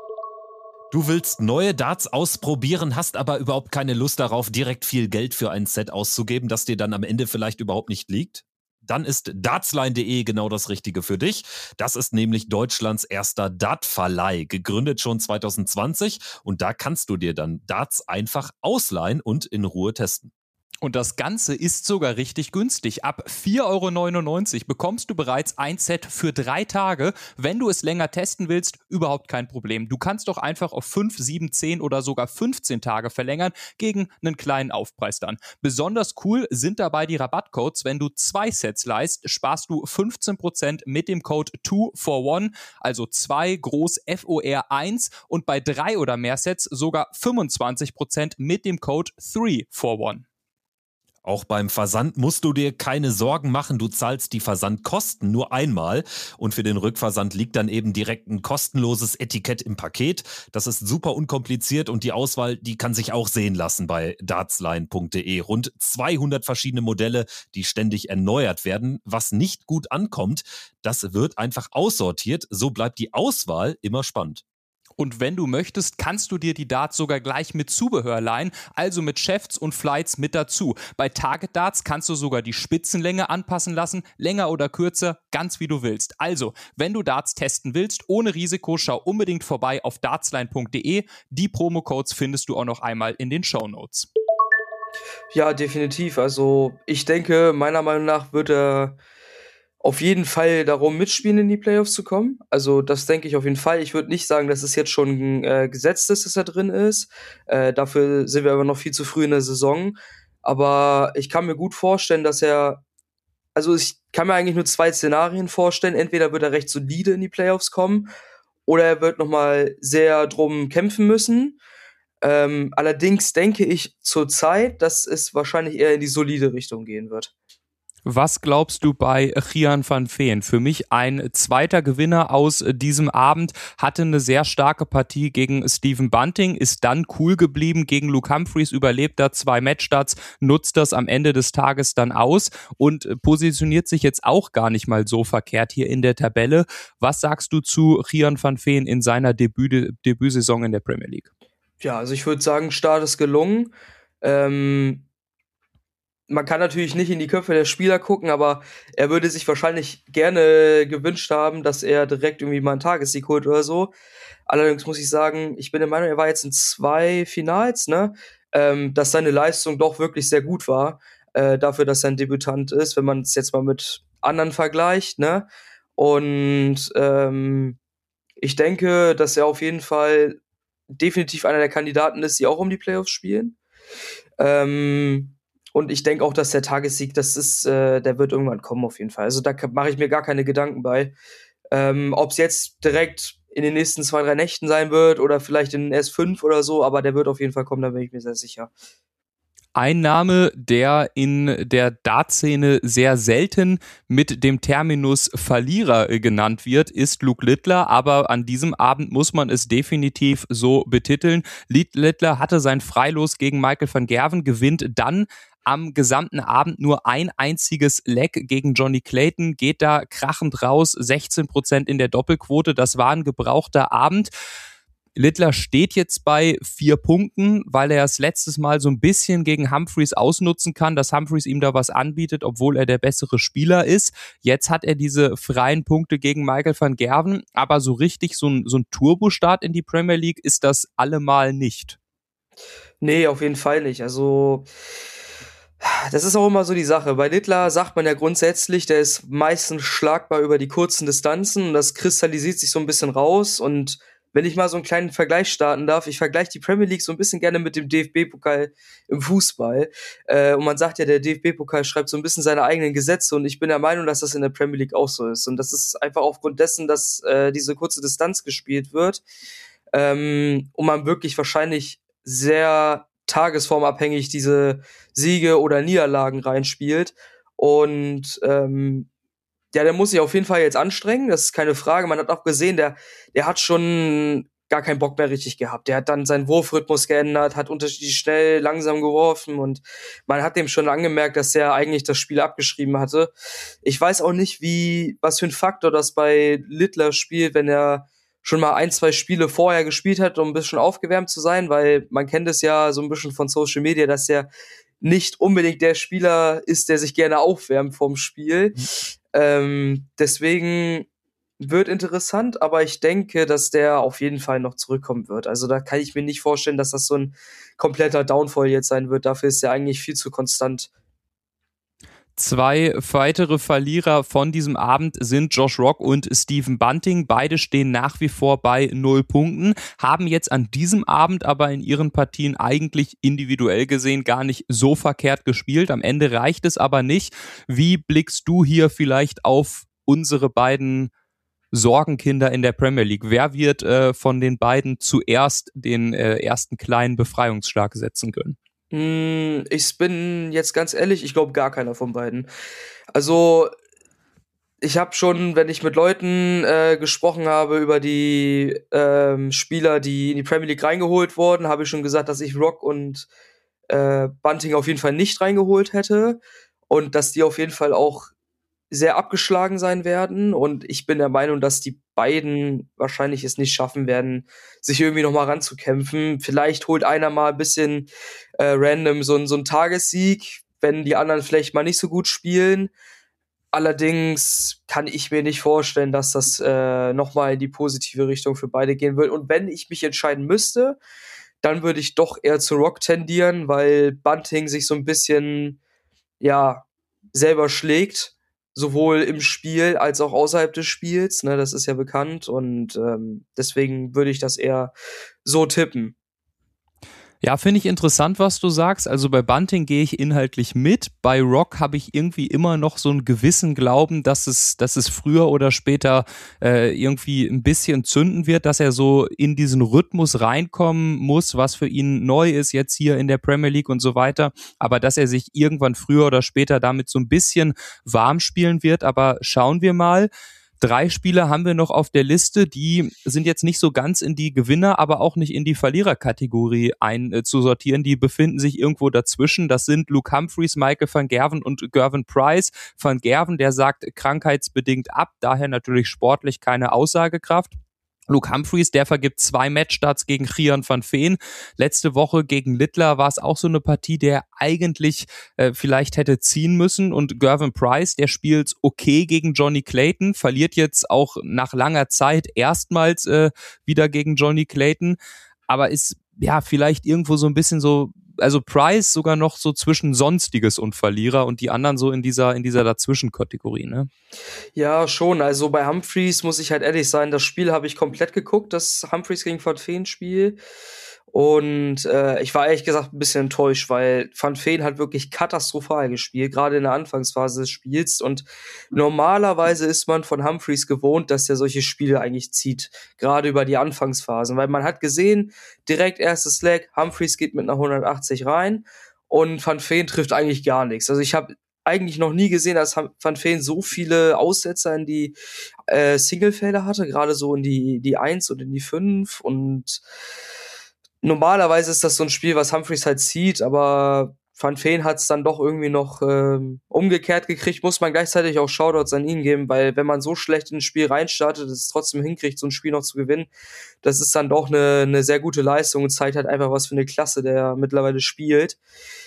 Du willst neue Darts ausprobieren, hast aber überhaupt keine Lust darauf, direkt viel Geld für ein Set auszugeben, das dir dann am Ende vielleicht überhaupt nicht liegt? Dann ist dartsline.de genau das Richtige für dich. Das ist nämlich Deutschlands erster Dartverleih, gegründet schon 2020 und da kannst du dir dann Darts einfach ausleihen und in Ruhe testen. Und das Ganze ist sogar richtig günstig. Ab 4,99 € bekommst du bereits ein Set für 3 Tage. Wenn du es länger testen willst, überhaupt kein Problem. Du kannst doch einfach auf 5, 7, 10 oder sogar 15 Tage verlängern gegen einen kleinen Aufpreis dann. Besonders cool sind dabei die Rabattcodes. Wenn du 2 Sets leihst, sparst du 15% mit dem Code 2for1, also 2 groß FOR1 und bei 3 oder mehr Sets sogar 25% mit dem Code 3for1. Auch beim Versand musst du dir keine Sorgen machen, du zahlst die Versandkosten nur einmal und für den Rückversand liegt dann eben direkt ein kostenloses Etikett im Paket. Das ist super unkompliziert und die Auswahl, die kann sich auch sehen lassen bei dartsline.de. Rund 200 verschiedene Modelle, die ständig erneuert werden. Was nicht gut ankommt, das wird einfach aussortiert, so bleibt die Auswahl immer spannend. Und wenn du möchtest, kannst du dir die Darts sogar gleich mit Zubehör leihen, also mit Shafts und Flights mit dazu. Bei Target Darts kannst du sogar die Spitzenlänge anpassen lassen, länger oder kürzer, ganz wie du willst. Also, wenn du Darts testen willst, ohne Risiko, schau unbedingt vorbei auf dartsline.de. Die Promocodes findest du auch noch einmal in den Shownotes. Ja, definitiv. Also ich denke, meiner Meinung nach wird er auf jeden Fall darum mitspielen, in die Playoffs zu kommen. Also das denke ich auf jeden Fall. Ich würde nicht sagen, dass es jetzt schon gesetzt ist, dass er drin ist. Dafür sind wir aber noch viel zu früh in der Saison. Aber ich kann mir gut vorstellen, dass ich kann mir eigentlich nur 2 Szenarien vorstellen. Entweder wird er recht solide in die Playoffs kommen oder er wird nochmal sehr drum kämpfen müssen. Allerdings denke ich zurzeit, dass es wahrscheinlich eher in die solide Richtung gehen wird. Was glaubst du bei Gian van Veen? Für mich ein zweiter Gewinner aus diesem Abend, hatte eine sehr starke Partie gegen Stephen Bunting, ist dann cool geblieben gegen Luke Humphreys, überlebt da 2 Matchstarts, nutzt das am Ende des Tages dann aus und positioniert sich jetzt auch gar nicht mal so verkehrt hier in der Tabelle. Was sagst du zu Gian van Veen in seiner Debütsaison in der Premier League? Ja, also ich würde sagen, Start ist gelungen. Man kann natürlich nicht in die Köpfe der Spieler gucken, aber er würde sich wahrscheinlich gerne gewünscht haben, dass er direkt irgendwie mal einen Tagessieg holt oder so. Allerdings muss ich sagen, ich bin der Meinung, er war jetzt in 2 Finals, ne? Dass seine Leistung doch wirklich sehr gut war, dafür, dass er ein Debütant ist, wenn man es jetzt mal mit anderen vergleicht, ne? Und ich denke, dass er auf jeden Fall definitiv einer der Kandidaten ist, die auch um die Playoffs spielen. Und ich denke auch, dass der Tagessieg, der wird irgendwann kommen auf jeden Fall. Also da mache ich mir gar keine Gedanken bei. Ob es jetzt direkt in den nächsten 2, 3 Nächten sein wird oder vielleicht in S5 oder so, aber der wird auf jeden Fall kommen, da bin ich mir sehr sicher. Ein Name, der in der Dartszene sehr selten mit dem Terminus Verlierer genannt wird, ist Luke Littler, aber an diesem Abend muss man es definitiv so betiteln. Littler hatte sein Freilos gegen Michael van Gerwen, gewinnt dann am gesamten Abend nur ein einziges Leg gegen Johnny Clayton, geht da krachend raus, 16% in der Doppelquote, das war ein gebrauchter Abend. Littler steht jetzt bei 4 Punkten, weil er das letztes Mal so ein bisschen gegen Humphreys ausnutzen kann, dass Humphreys ihm da was anbietet, obwohl er der bessere Spieler ist. Jetzt hat er diese freien Punkte gegen Michael van Gerwen, aber so richtig so ein Turbostart in die Premier League ist das allemal nicht. Nee, auf jeden Fall nicht. Also das ist auch immer so die Sache. Bei Littler sagt man ja grundsätzlich, der ist meistens schlagbar über die kurzen Distanzen und das kristallisiert sich so ein bisschen raus. Und wenn ich mal so einen kleinen Vergleich starten darf, ich vergleiche die Premier League so ein bisschen gerne mit dem DFB-Pokal im Fußball. Und man sagt ja, der DFB-Pokal schreibt so ein bisschen seine eigenen Gesetze und ich bin der Meinung, dass das in der Premier League auch so ist. Und das ist einfach aufgrund dessen, dass diese kurze Distanz gespielt wird und man wirklich wahrscheinlich sehr tagesformabhängig diese Siege oder Niederlagen reinspielt. Und der muss sich auf jeden Fall jetzt anstrengen, das ist keine Frage. Man hat auch gesehen, der hat schon gar keinen Bock mehr richtig gehabt. Der hat dann seinen Wurfrhythmus geändert, hat unterschiedlich schnell, langsam geworfen und man hat dem schon angemerkt, dass er eigentlich das Spiel abgeschrieben hatte. Ich weiß auch nicht, was für ein Faktor das bei Littler spielt, wenn er schon mal 1-2 Spiele vorher gespielt hat, um ein bisschen aufgewärmt zu sein, weil man kennt es ja so ein bisschen von Social Media, dass er nicht unbedingt der Spieler ist, der sich gerne aufwärmt vorm Spiel. Deswegen wird interessant, aber ich denke, dass der auf jeden Fall noch zurückkommen wird. Also da kann ich mir nicht vorstellen, dass das so ein kompletter Downfall jetzt sein wird. Dafür ist er eigentlich viel zu konstant. 2 weitere Verlierer von diesem Abend sind Josh Rock und Stephen Bunting. Beide stehen nach wie vor bei 0 Punkten, haben jetzt an diesem Abend aber in ihren Partien eigentlich individuell gesehen gar nicht so verkehrt gespielt. Am Ende reicht es aber nicht. Wie blickst du hier vielleicht auf unsere beiden Sorgenkinder in der Premier League? Wer wird von den beiden zuerst den ersten kleinen Befreiungsschlag setzen können? Ich bin jetzt ganz ehrlich, ich glaube gar keiner von beiden. Also ich habe schon, wenn ich mit Leuten gesprochen habe über die Spieler, die in die Premier League reingeholt wurden, habe ich schon gesagt, dass ich Rock und Bunting auf jeden Fall nicht reingeholt hätte und dass die auf jeden Fall auch sehr abgeschlagen sein werden. Und ich bin der Meinung, dass die beiden wahrscheinlich es nicht schaffen werden, sich irgendwie noch mal ranzukämpfen. Vielleicht holt einer mal ein bisschen random so einen Tagessieg, wenn die anderen vielleicht mal nicht so gut spielen. Allerdings kann ich mir nicht vorstellen, dass das noch mal in die positive Richtung für beide gehen wird. Und wenn ich mich entscheiden müsste, dann würde ich doch eher zu Rock tendieren, weil Bunting sich so ein bisschen selber schlägt, sowohl im Spiel als auch außerhalb des Spiels, ne, das ist ja bekannt und deswegen würde ich das eher so tippen. Ja, finde ich interessant, was du sagst. Also bei Bunting gehe ich inhaltlich mit. Bei Rock habe ich irgendwie immer noch so einen gewissen Glauben, dass es früher oder später irgendwie ein bisschen zünden wird, dass er so in diesen Rhythmus reinkommen muss, was für ihn neu ist jetzt hier in der Premier League und so weiter. Aber dass er sich irgendwann früher oder später damit so ein bisschen warm spielen wird. Aber schauen wir mal. 3 Spieler haben wir noch auf der Liste, die sind jetzt nicht so ganz in die Gewinner, aber auch nicht in die Verliererkategorie einzusortieren. Die befinden sich irgendwo dazwischen. Das sind Luke Humphreys, Michael van Gerwen und Gervin Price. Van Gerwen, der sagt krankheitsbedingt ab, daher natürlich sportlich keine Aussagekraft. Luke Humphreys, der vergibt 2 Matchstarts gegen Gian van Veen. Letzte Woche gegen Littler war es auch so eine Partie, der eigentlich vielleicht hätte ziehen müssen. Und Gervin Price, der spielt okay gegen Johnny Clayton, verliert jetzt auch nach langer Zeit erstmals wieder gegen Johnny Clayton, aber ist ja vielleicht irgendwo so ein bisschen so, also Price sogar noch so zwischen Sonstiges und Verlierer und die anderen so in dieser Dazwischenkategorie, ne? Ja, schon. Also bei Humphreys muss ich halt ehrlich sein, das Spiel habe ich komplett geguckt, das Humphreys gegen Van Veen Spiel. Und ich war ehrlich gesagt ein bisschen enttäuscht, weil Van Veen hat wirklich katastrophal gespielt, gerade in der Anfangsphase des Spiels. Und normalerweise ist man von Humphreys gewohnt, dass er solche Spiele eigentlich zieht, gerade über die Anfangsphasen. Weil man hat gesehen, direkt erstes Leg, Humphreys geht mit einer 180 rein. und Van Veen trifft eigentlich gar nichts. Also ich habe eigentlich noch nie gesehen, dass Van Veen so viele Aussetzer in die Singlefelder hatte, gerade so in die 1 und in die 5 und normalerweise ist das so ein Spiel, was Humphries halt zieht, aber Van Veen hat es dann doch irgendwie noch umgekehrt gekriegt, muss man gleichzeitig auch Shoutouts an ihn geben, weil wenn man so schlecht in ein Spiel reinstartet, es trotzdem hinkriegt, so ein Spiel noch zu gewinnen, das ist dann doch eine sehr gute Leistung und zeigt halt einfach, was für eine Klasse der mittlerweile spielt.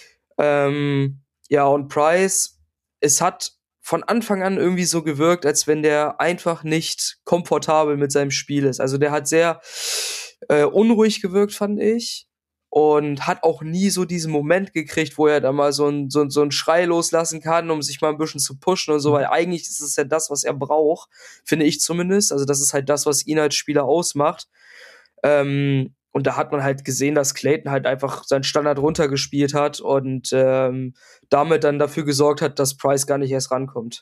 Ja, und Price, es hat von Anfang an irgendwie so gewirkt, als wenn der einfach nicht komfortabel mit seinem Spiel ist. Also der hat sehr unruhig gewirkt, fand ich. Und hat auch nie so diesen Moment gekriegt, wo er da mal so einen Schrei loslassen kann, um sich mal ein bisschen zu pushen und so, weil eigentlich ist es ja das, was er braucht, finde ich zumindest. Also das ist halt das, was ihn als Spieler ausmacht. Und da hat man halt gesehen, dass Clayton halt einfach seinen Standard runtergespielt hat und damit dann dafür gesorgt hat, dass Price gar nicht erst rankommt.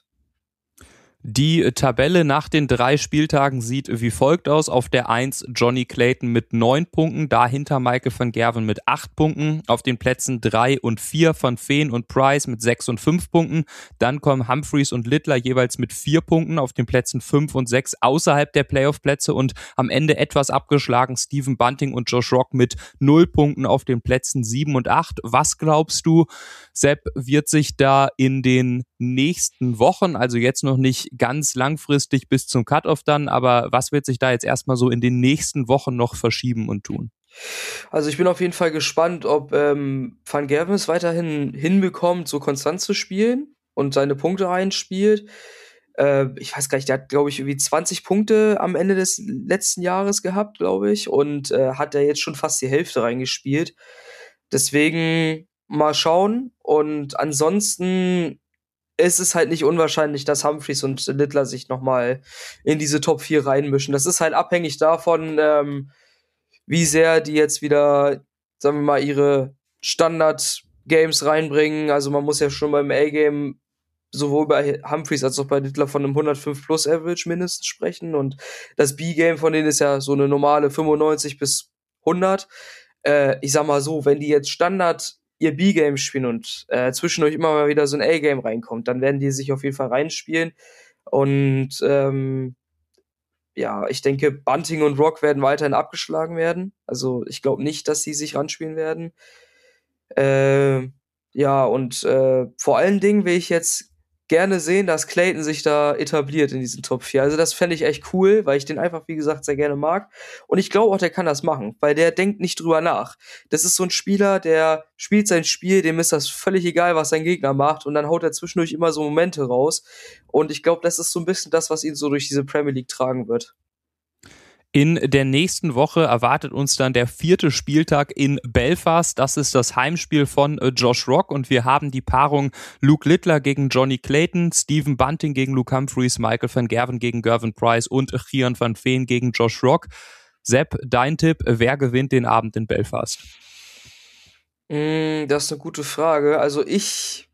Die Tabelle nach den 3 Spieltagen sieht wie folgt aus. Auf der 1 Johnny Clayton mit 9 Punkten, dahinter Michael van Gerwen mit 8 Punkten. Auf den Plätzen 3 und 4 Van Veen und Price mit 6 und 5 Punkten. Dann kommen Humphries und Littler jeweils mit 4 Punkten auf den Plätzen 5 und 6 außerhalb der Playoff-Plätze und am Ende etwas abgeschlagen Stephen Bunting und Josh Rock mit 0 Punkten auf den Plätzen 7 und 8. Was glaubst du, Sepp, wird sich da in den nächsten Wochen, also jetzt noch nicht ganz langfristig bis zum Cut-Off dann, aber was wird sich da jetzt erstmal so in den nächsten Wochen noch verschieben und tun? Also ich bin auf jeden Fall gespannt, ob Van Gerwen es weiterhin hinbekommt, so konstant zu spielen und seine Punkte reinspielt. Ich weiß gar nicht, der hat, glaube ich, irgendwie 20 Punkte am Ende des letzten Jahres gehabt, glaube ich, und hat da jetzt schon fast die Hälfte reingespielt. Deswegen mal schauen. Und ansonsten ist es halt nicht unwahrscheinlich, dass Humphries und Littler sich nochmal in diese Top 4 reinmischen. Das ist halt abhängig davon, wie sehr die jetzt wieder, sagen wir mal, ihre Standard-Games reinbringen. Also man muss ja schon beim A-Game sowohl bei Humphries als auch bei Littler von einem 105-plus-Average mindestens sprechen. Und das B-Game von denen ist ja so eine normale 95 bis 100. Ich sag mal so, wenn die jetzt Standard ihr B-Game spielen und zwischendurch immer mal wieder so ein A-Game reinkommt, dann werden die sich auf jeden Fall reinspielen. Und ja, ich denke, Bunting und Rock werden weiterhin abgeschlagen werden. Also ich glaube nicht, dass sie sich ranspielen werden. Ja, und vor allen Dingen will ich jetzt gerne sehen, dass Clayton sich da etabliert in diesen Top 4. Also das fände ich echt cool, weil ich den einfach, wie gesagt, sehr gerne mag. Und ich glaube auch, der kann das machen, weil der denkt nicht drüber nach. Das ist so ein Spieler, der spielt sein Spiel, dem ist das völlig egal, was sein Gegner macht. Und dann haut er zwischendurch immer so Momente raus. Und ich glaube, das ist so ein bisschen das, was ihn so durch diese Premier League tragen wird. In der nächsten Woche erwartet uns dann der 4. Spieltag in Belfast. Das ist das Heimspiel von Josh Rock und wir haben die Paarung Luke Littler gegen Johnny Clayton, Stephen Bunting gegen Luke Humphries, Michael van Gerwen gegen Gervin Price und Gian van Veen gegen Josh Rock. Sepp, dein Tipp, wer gewinnt den Abend in Belfast? Das ist eine gute Frage. Also ich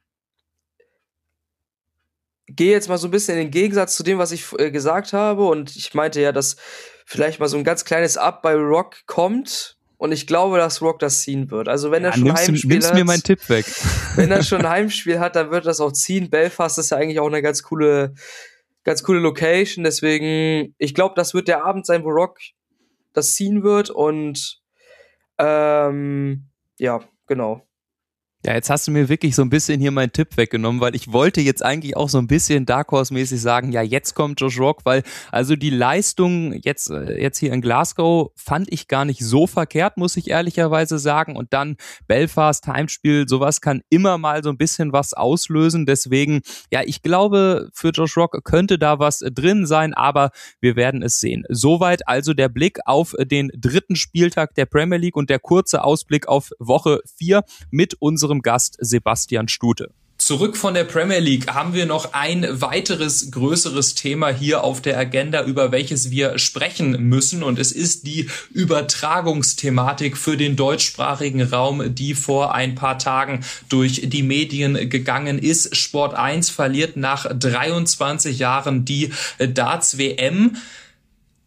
gehe jetzt mal so ein bisschen in den Gegensatz zu dem, was ich gesagt habe und ich meinte ja, dass vielleicht mal so ein ganz kleines Up bei Rock kommt und ich glaube, dass Rock das ziehen wird. Also wenn er schon ein Heimspiel hat, mir meinen Tipp weg. Wenn er schon ein Heimspiel hat, dann wird er das auch ziehen. Belfast ist ja eigentlich auch eine ganz coole Location, deswegen ich glaube, das wird der Abend sein, wo Rock das ziehen wird und ja, genau. Ja, jetzt hast du mir wirklich so ein bisschen hier meinen Tipp weggenommen, weil ich wollte jetzt eigentlich auch so ein bisschen Dark Horse-mäßig sagen, ja, jetzt kommt Josh Rock, weil also die Leistung jetzt hier in Glasgow fand ich gar nicht so verkehrt, muss ich ehrlicherweise sagen. Und dann Belfast, Heimspiel, sowas kann immer mal so ein bisschen was auslösen. Deswegen, ja, ich glaube, für Josh Rock könnte da was drin sein, aber wir werden es sehen. Soweit also der Blick auf den 3. Spieltag der Premier League und der kurze Ausblick auf Woche 4 mit unserem Gast Sebastian Stute. Zurück von der Premier League haben wir noch ein weiteres größeres Thema hier auf der Agenda, über welches wir sprechen müssen. Und es ist die Übertragungsthematik für den deutschsprachigen Raum, die vor ein paar Tagen durch die Medien gegangen ist. Sport 1 verliert nach 23 Jahren die Darts-WM.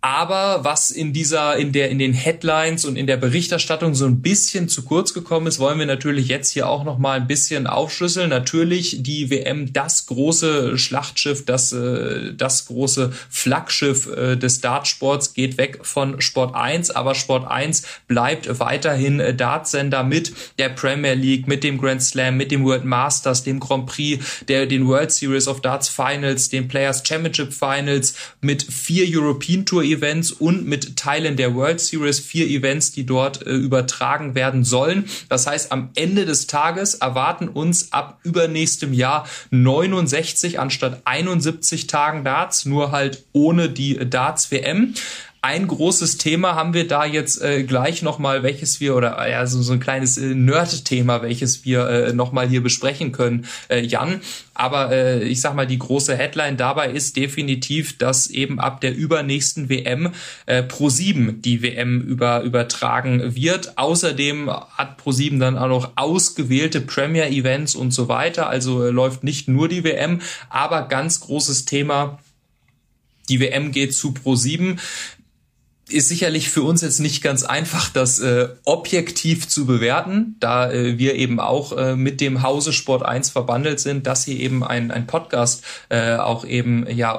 Aber was in den Headlines und in der Berichterstattung so ein bisschen zu kurz gekommen ist, wollen wir natürlich jetzt hier auch noch mal ein bisschen aufschlüsseln. Natürlich die WM, das große Schlachtschiff, das große Flaggschiff des Dartsports geht weg von Sport 1, aber Sport 1 bleibt weiterhin Dartsender mit der Premier League, mit dem Grand Slam, mit dem World Masters, dem Grand Prix, den World Series of Darts Finals, den Players Championship Finals, mit 4 European Tour Events und mit Teilen der World Series, 4 Events, die dort übertragen werden sollen. Das heißt, am Ende des Tages erwarten uns ab übernächstem Jahr 69 anstatt 71 Tagen Darts, nur halt ohne die Darts-WM. Ein großes Thema haben wir da jetzt gleich nochmal, welches wir, oder ja, so ein kleines Nerd-Thema, welches wir nochmal hier besprechen können, Jan. Aber ich sag mal, die große Headline dabei ist definitiv, dass eben ab der übernächsten WM ProSieben die WM übertragen wird. Außerdem hat ProSieben dann auch noch ausgewählte Premier-Events und so weiter. Also läuft nicht nur die WM, aber ganz großes Thema, die WM geht zu ProSieben. Ist sicherlich für uns jetzt nicht ganz einfach, das objektiv zu bewerten, da wir eben auch mit dem Hause Sport 1 verbandelt sind, dass hier eben ein Podcast auch eben ja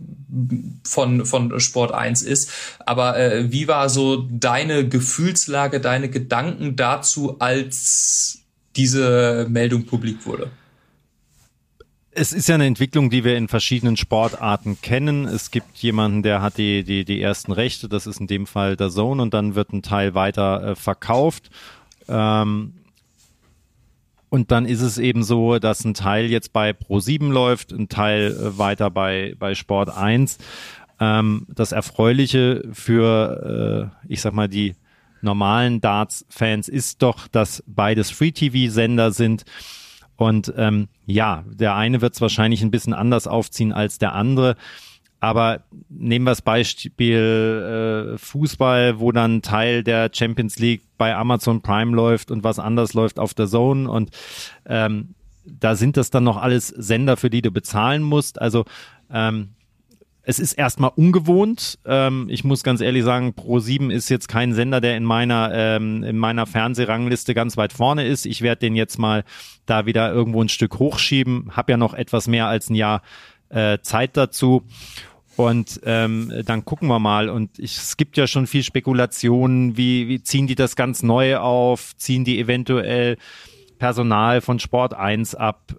von Sport 1 ist. Aber wie war so deine Gefühlslage, deine Gedanken dazu, als diese Meldung publik wurde? Es ist ja eine Entwicklung, die wir in verschiedenen Sportarten kennen. Es gibt jemanden, der hat die ersten Rechte, das ist in dem Fall DAZN, und dann wird ein Teil weiter verkauft. Und dann ist es eben so, dass ein Teil jetzt bei ProSieben läuft, ein Teil weiter bei Sport 1. Das Erfreuliche für, ich sag mal, die normalen Darts-Fans ist doch, dass beides Free-TV-Sender sind. Und ja, der eine wird es wahrscheinlich ein bisschen anders aufziehen als der andere. Aber nehmen wir das Beispiel Fußball, wo dann Teil der Champions League bei Amazon Prime läuft und was anders läuft auf DAZN. Und da sind das dann noch alles Sender, für die du bezahlen musst. Also es ist erstmal ungewohnt. Ich muss ganz ehrlich sagen, ProSieben ist jetzt kein Sender, der in meiner Fernsehrangliste ganz weit vorne ist. Ich werde den jetzt mal da wieder irgendwo ein Stück hochschieben. Hab ja noch etwas mehr als ein Jahr Zeit dazu. Und dann gucken wir mal. Und es gibt ja schon viel Spekulationen, wie ziehen die das ganz neu auf? Ziehen die eventuell Personal von Sport 1 ab?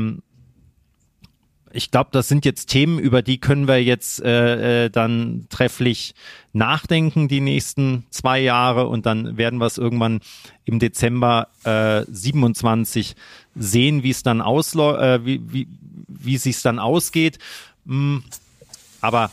Ich glaube, das sind jetzt Themen, über die können wir jetzt dann trefflich nachdenken die nächsten 2 Jahre, und dann werden wir es irgendwann im Dezember 27 sehen, wie es dann wie es sich dann ausgeht. Aber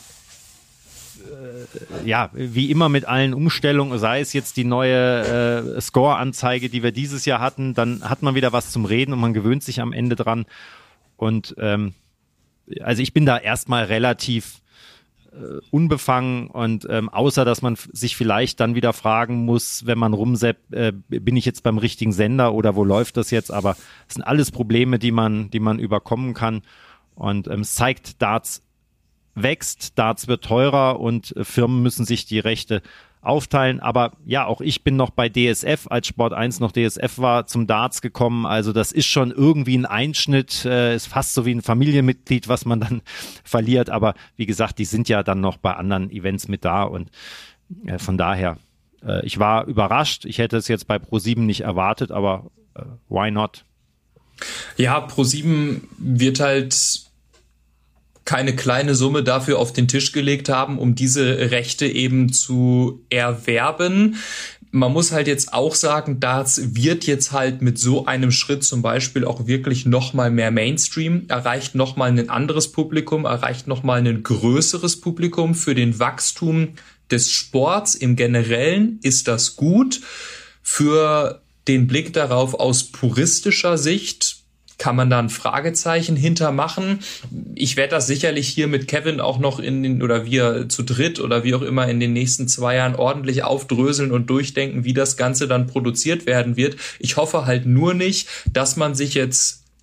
ja, wie immer mit allen Umstellungen, sei es jetzt die neue Score-Anzeige, die wir dieses Jahr hatten, dann hat man wieder was zum Reden und man gewöhnt sich am Ende dran. Und also ich bin da erstmal relativ unbefangen, und außer dass man sich vielleicht dann wieder fragen muss, wenn man rumseppt, bin ich jetzt beim richtigen Sender oder wo läuft das jetzt? Aber es sind alles Probleme, die man überkommen kann, und es zeigt, Darts wächst, Darts wird teurer und Firmen müssen sich die Rechte aufteilen. Aber ja, auch ich bin noch bei DSF, als Sport 1 noch DSF war, zum Darts gekommen. Also das ist schon irgendwie ein Einschnitt, ist fast so wie ein Familienmitglied, was man dann verliert. Aber wie gesagt, die sind ja dann noch bei anderen Events mit da, und von daher, ich war überrascht. Ich hätte es jetzt bei ProSieben nicht erwartet, aber why not? Ja, ProSieben wird halt keine kleine Summe dafür auf den Tisch gelegt haben, um diese Rechte eben zu erwerben. Man muss halt jetzt auch sagen, Darts wird jetzt halt mit so einem Schritt zum Beispiel auch wirklich nochmal mehr Mainstream, erreicht nochmal ein anderes Publikum, erreicht nochmal ein größeres Publikum. Für den Wachstum des Sports im Generellen ist das gut. Für den Blick darauf aus puristischer Sicht kann man da ein Fragezeichen hintermachen. Ich werde das sicherlich hier mit Kevin auch noch oder wir zu dritt oder wie auch immer in den nächsten 2 Jahren ordentlich aufdröseln und durchdenken, wie das Ganze dann produziert werden wird. Ich hoffe halt nur nicht, dass man sich jetzt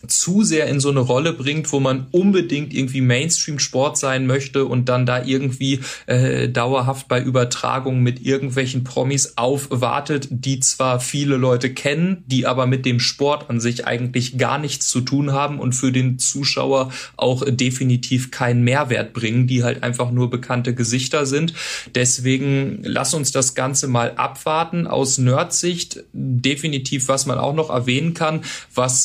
zu sehr in so eine Rolle bringt, wo man unbedingt irgendwie Mainstream-Sport sein möchte und dann da irgendwie dauerhaft bei Übertragungen mit irgendwelchen Promis aufwartet, die zwar viele Leute kennen, die aber mit dem Sport an sich eigentlich gar nichts zu tun haben und für den Zuschauer auch definitiv keinen Mehrwert bringen, die halt einfach nur bekannte Gesichter sind. Deswegen lass uns das Ganze mal abwarten. Aus Nerdsicht definitiv, was man auch noch erwähnen kann, was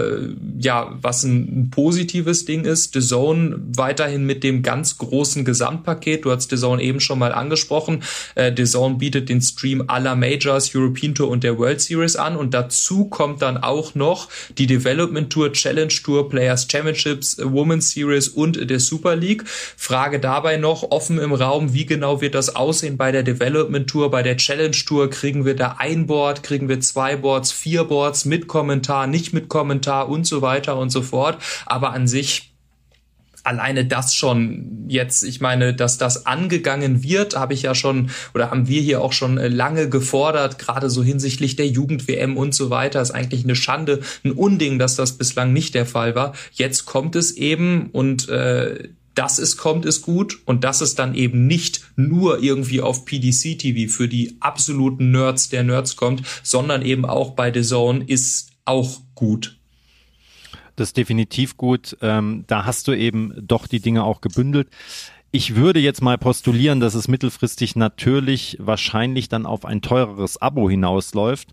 ein positives Ding ist. DAZN weiterhin mit dem ganz großen Gesamtpaket. Du hast DAZN eben schon mal angesprochen. DAZN bietet den Stream aller Majors, European Tour und der World Series an und dazu kommt dann auch noch die Development Tour, Challenge Tour, Players Championships, Women's Series und der Super League. Frage dabei noch offen im Raum, wie genau wird das aussehen bei der Development Tour, bei der Challenge Tour? Kriegen wir da ein Board, kriegen wir 2 Boards, 4 Boards mit Kommentar, nicht mit Kommentar und so weiter und so fort. Aber an sich alleine das schon jetzt, ich meine, dass das angegangen wird, haben wir hier auch schon lange gefordert, gerade so hinsichtlich der Jugend-WM und so weiter. Ist eigentlich eine Schande, ein Unding, dass das bislang nicht der Fall war. Jetzt kommt es eben und dass es kommt, ist gut und dass es dann eben nicht nur irgendwie auf PDC-TV für die absoluten Nerds der Nerds kommt, sondern eben auch bei DAZN ist auch gut. Das ist definitiv gut. Da hast du eben doch die Dinge auch gebündelt. Ich würde jetzt mal postulieren, dass es mittelfristig natürlich wahrscheinlich dann auf ein teureres Abo hinausläuft.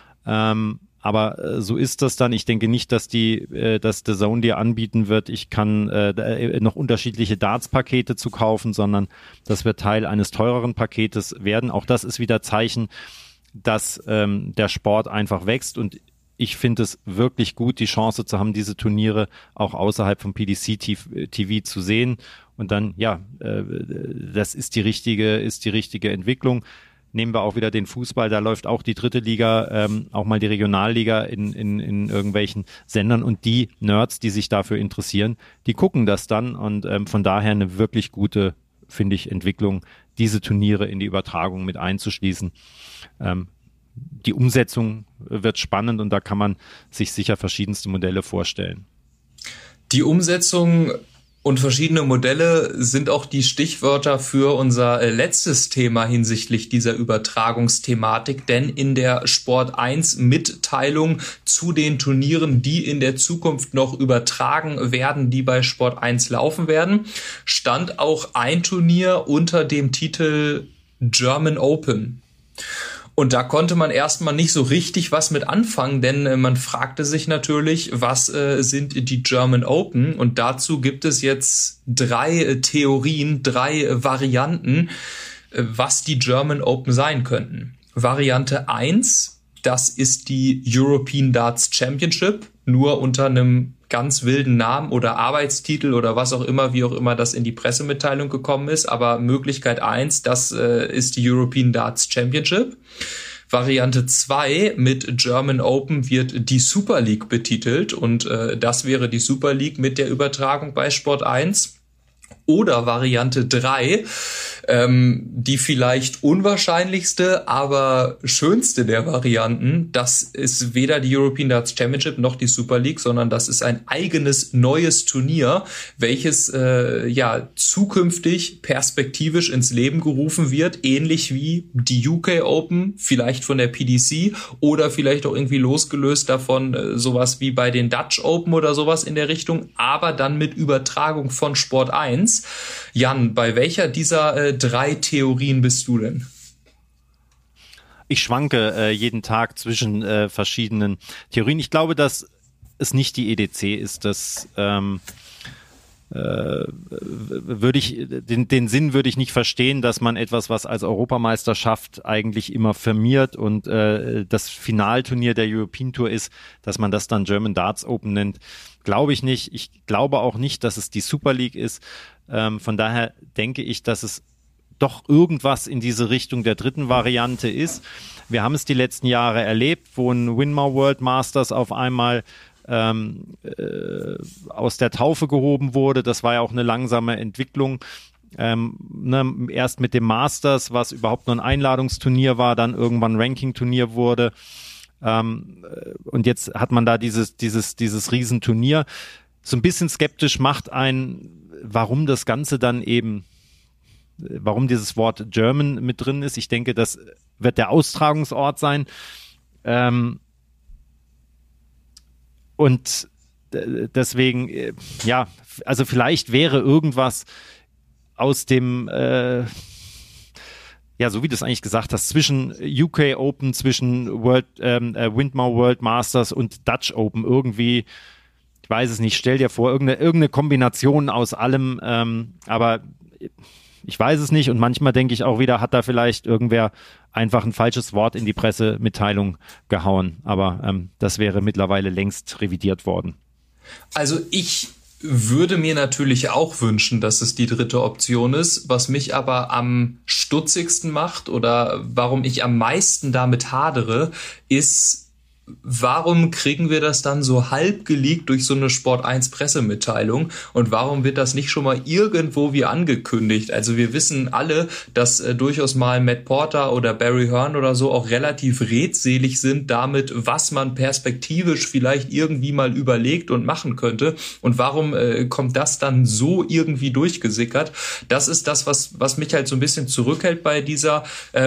Aber so ist das dann. Ich denke nicht, dass DAZN dir anbieten wird, ich kann noch unterschiedliche Darts-Pakete zu kaufen, sondern das wird Teil eines teureren Paketes werden. Auch das ist wieder Zeichen, dass der Sport einfach wächst und ich finde es wirklich gut, die Chance zu haben, diese Turniere auch außerhalb vom PDC-TV zu sehen. Und dann, das ist die richtige Entwicklung. Nehmen wir auch wieder den Fußball, da läuft auch die 3. Liga, auch mal die Regionalliga in irgendwelchen Sendern und die Nerds, die sich dafür interessieren, die gucken das dann und von daher eine wirklich gute, finde ich, Entwicklung, diese Turniere in die Übertragung mit einzuschließen. Die Umsetzung wird spannend und da kann man sich sicher verschiedenste Modelle vorstellen. Die Umsetzung und verschiedene Modelle sind auch die Stichwörter für unser letztes Thema hinsichtlich dieser Übertragungsthematik, denn in der Sport 1 Mitteilung zu den Turnieren, die in der Zukunft noch übertragen werden, die bei Sport 1 laufen werden, stand auch ein Turnier unter dem Titel German Open. Und da konnte man erstmal nicht so richtig was mit anfangen, denn man fragte sich natürlich, was sind die German Open? Und dazu gibt es jetzt 3 Theorien, 3 Varianten, was die German Open sein könnten. Variante 1, das ist die European Darts Championship, nur unter einem ganz wilden Namen oder Arbeitstitel oder was auch immer, wie auch immer das in die Pressemitteilung gekommen ist. Aber Möglichkeit 1, das ist die European Darts Championship. Variante 2 mit German Open wird die Super League betitelt und das wäre die Super League mit der Übertragung bei Sport 1. Oder Variante 3, die vielleicht unwahrscheinlichste, aber schönste der Varianten, das ist weder die European Darts Championship noch die Super League, sondern das ist ein eigenes neues Turnier, welches zukünftig perspektivisch ins Leben gerufen wird, ähnlich wie die UK Open, vielleicht von der PDC oder vielleicht auch irgendwie losgelöst davon, sowas wie bei den Dutch Open oder sowas in der Richtung, aber dann mit Übertragung von Sport 1. Jan, bei welcher dieser 3 Theorien bist du denn? Ich schwanke jeden Tag zwischen verschiedenen Theorien. Ich glaube, dass es nicht die EDC ist. Das den Sinn würde ich nicht verstehen, dass man etwas, was als Europameisterschaft eigentlich immer firmiert und das Finalturnier der European Tour ist, dass man das dann German Darts Open nennt. Glaube ich nicht. Ich glaube auch nicht, dass es die Super League ist. Von daher denke ich, dass es doch irgendwas in diese Richtung der 3. Variante ist. Wir haben es die letzten Jahre erlebt, wo ein Winmau World Masters auf einmal aus der Taufe gehoben wurde. Das war ja auch eine langsame Entwicklung. Erst mit dem Masters, was überhaupt nur ein Einladungsturnier war, dann irgendwann Ranking-Turnier wurde. Und jetzt hat man da dieses Riesenturnier. So ein bisschen skeptisch macht warum das Ganze dann eben, warum dieses Wort German mit drin ist. Ich denke, das wird der Austragungsort sein. Und deswegen, ja, also vielleicht wäre irgendwas aus dem, so wie du es eigentlich gesagt hast, zwischen UK Open, zwischen Windmau World Masters und Dutch Open irgendwie, ich weiß es nicht, stell dir vor, irgendeine Kombination aus allem, aber ich weiß es nicht und manchmal denke ich auch wieder, hat da vielleicht irgendwer einfach ein falsches Wort in die Pressemitteilung gehauen, aber das wäre mittlerweile längst revidiert worden. Also ich würde mir natürlich auch wünschen, dass es die dritte Option ist. Was mich aber am stutzigsten macht oder warum ich am meisten damit hadere, ist, warum kriegen wir das dann so halb geleakt durch so eine Sport1 Pressemitteilung und warum wird das nicht schon mal irgendwo wie angekündigt? Also wir wissen alle, dass durchaus mal Matt Porter oder Barry Hearn oder so auch relativ redselig sind damit, was man perspektivisch vielleicht irgendwie mal überlegt und machen könnte. Und warum kommt das dann so irgendwie durchgesickert? Das ist das, was mich halt so ein bisschen zurückhält bei dieser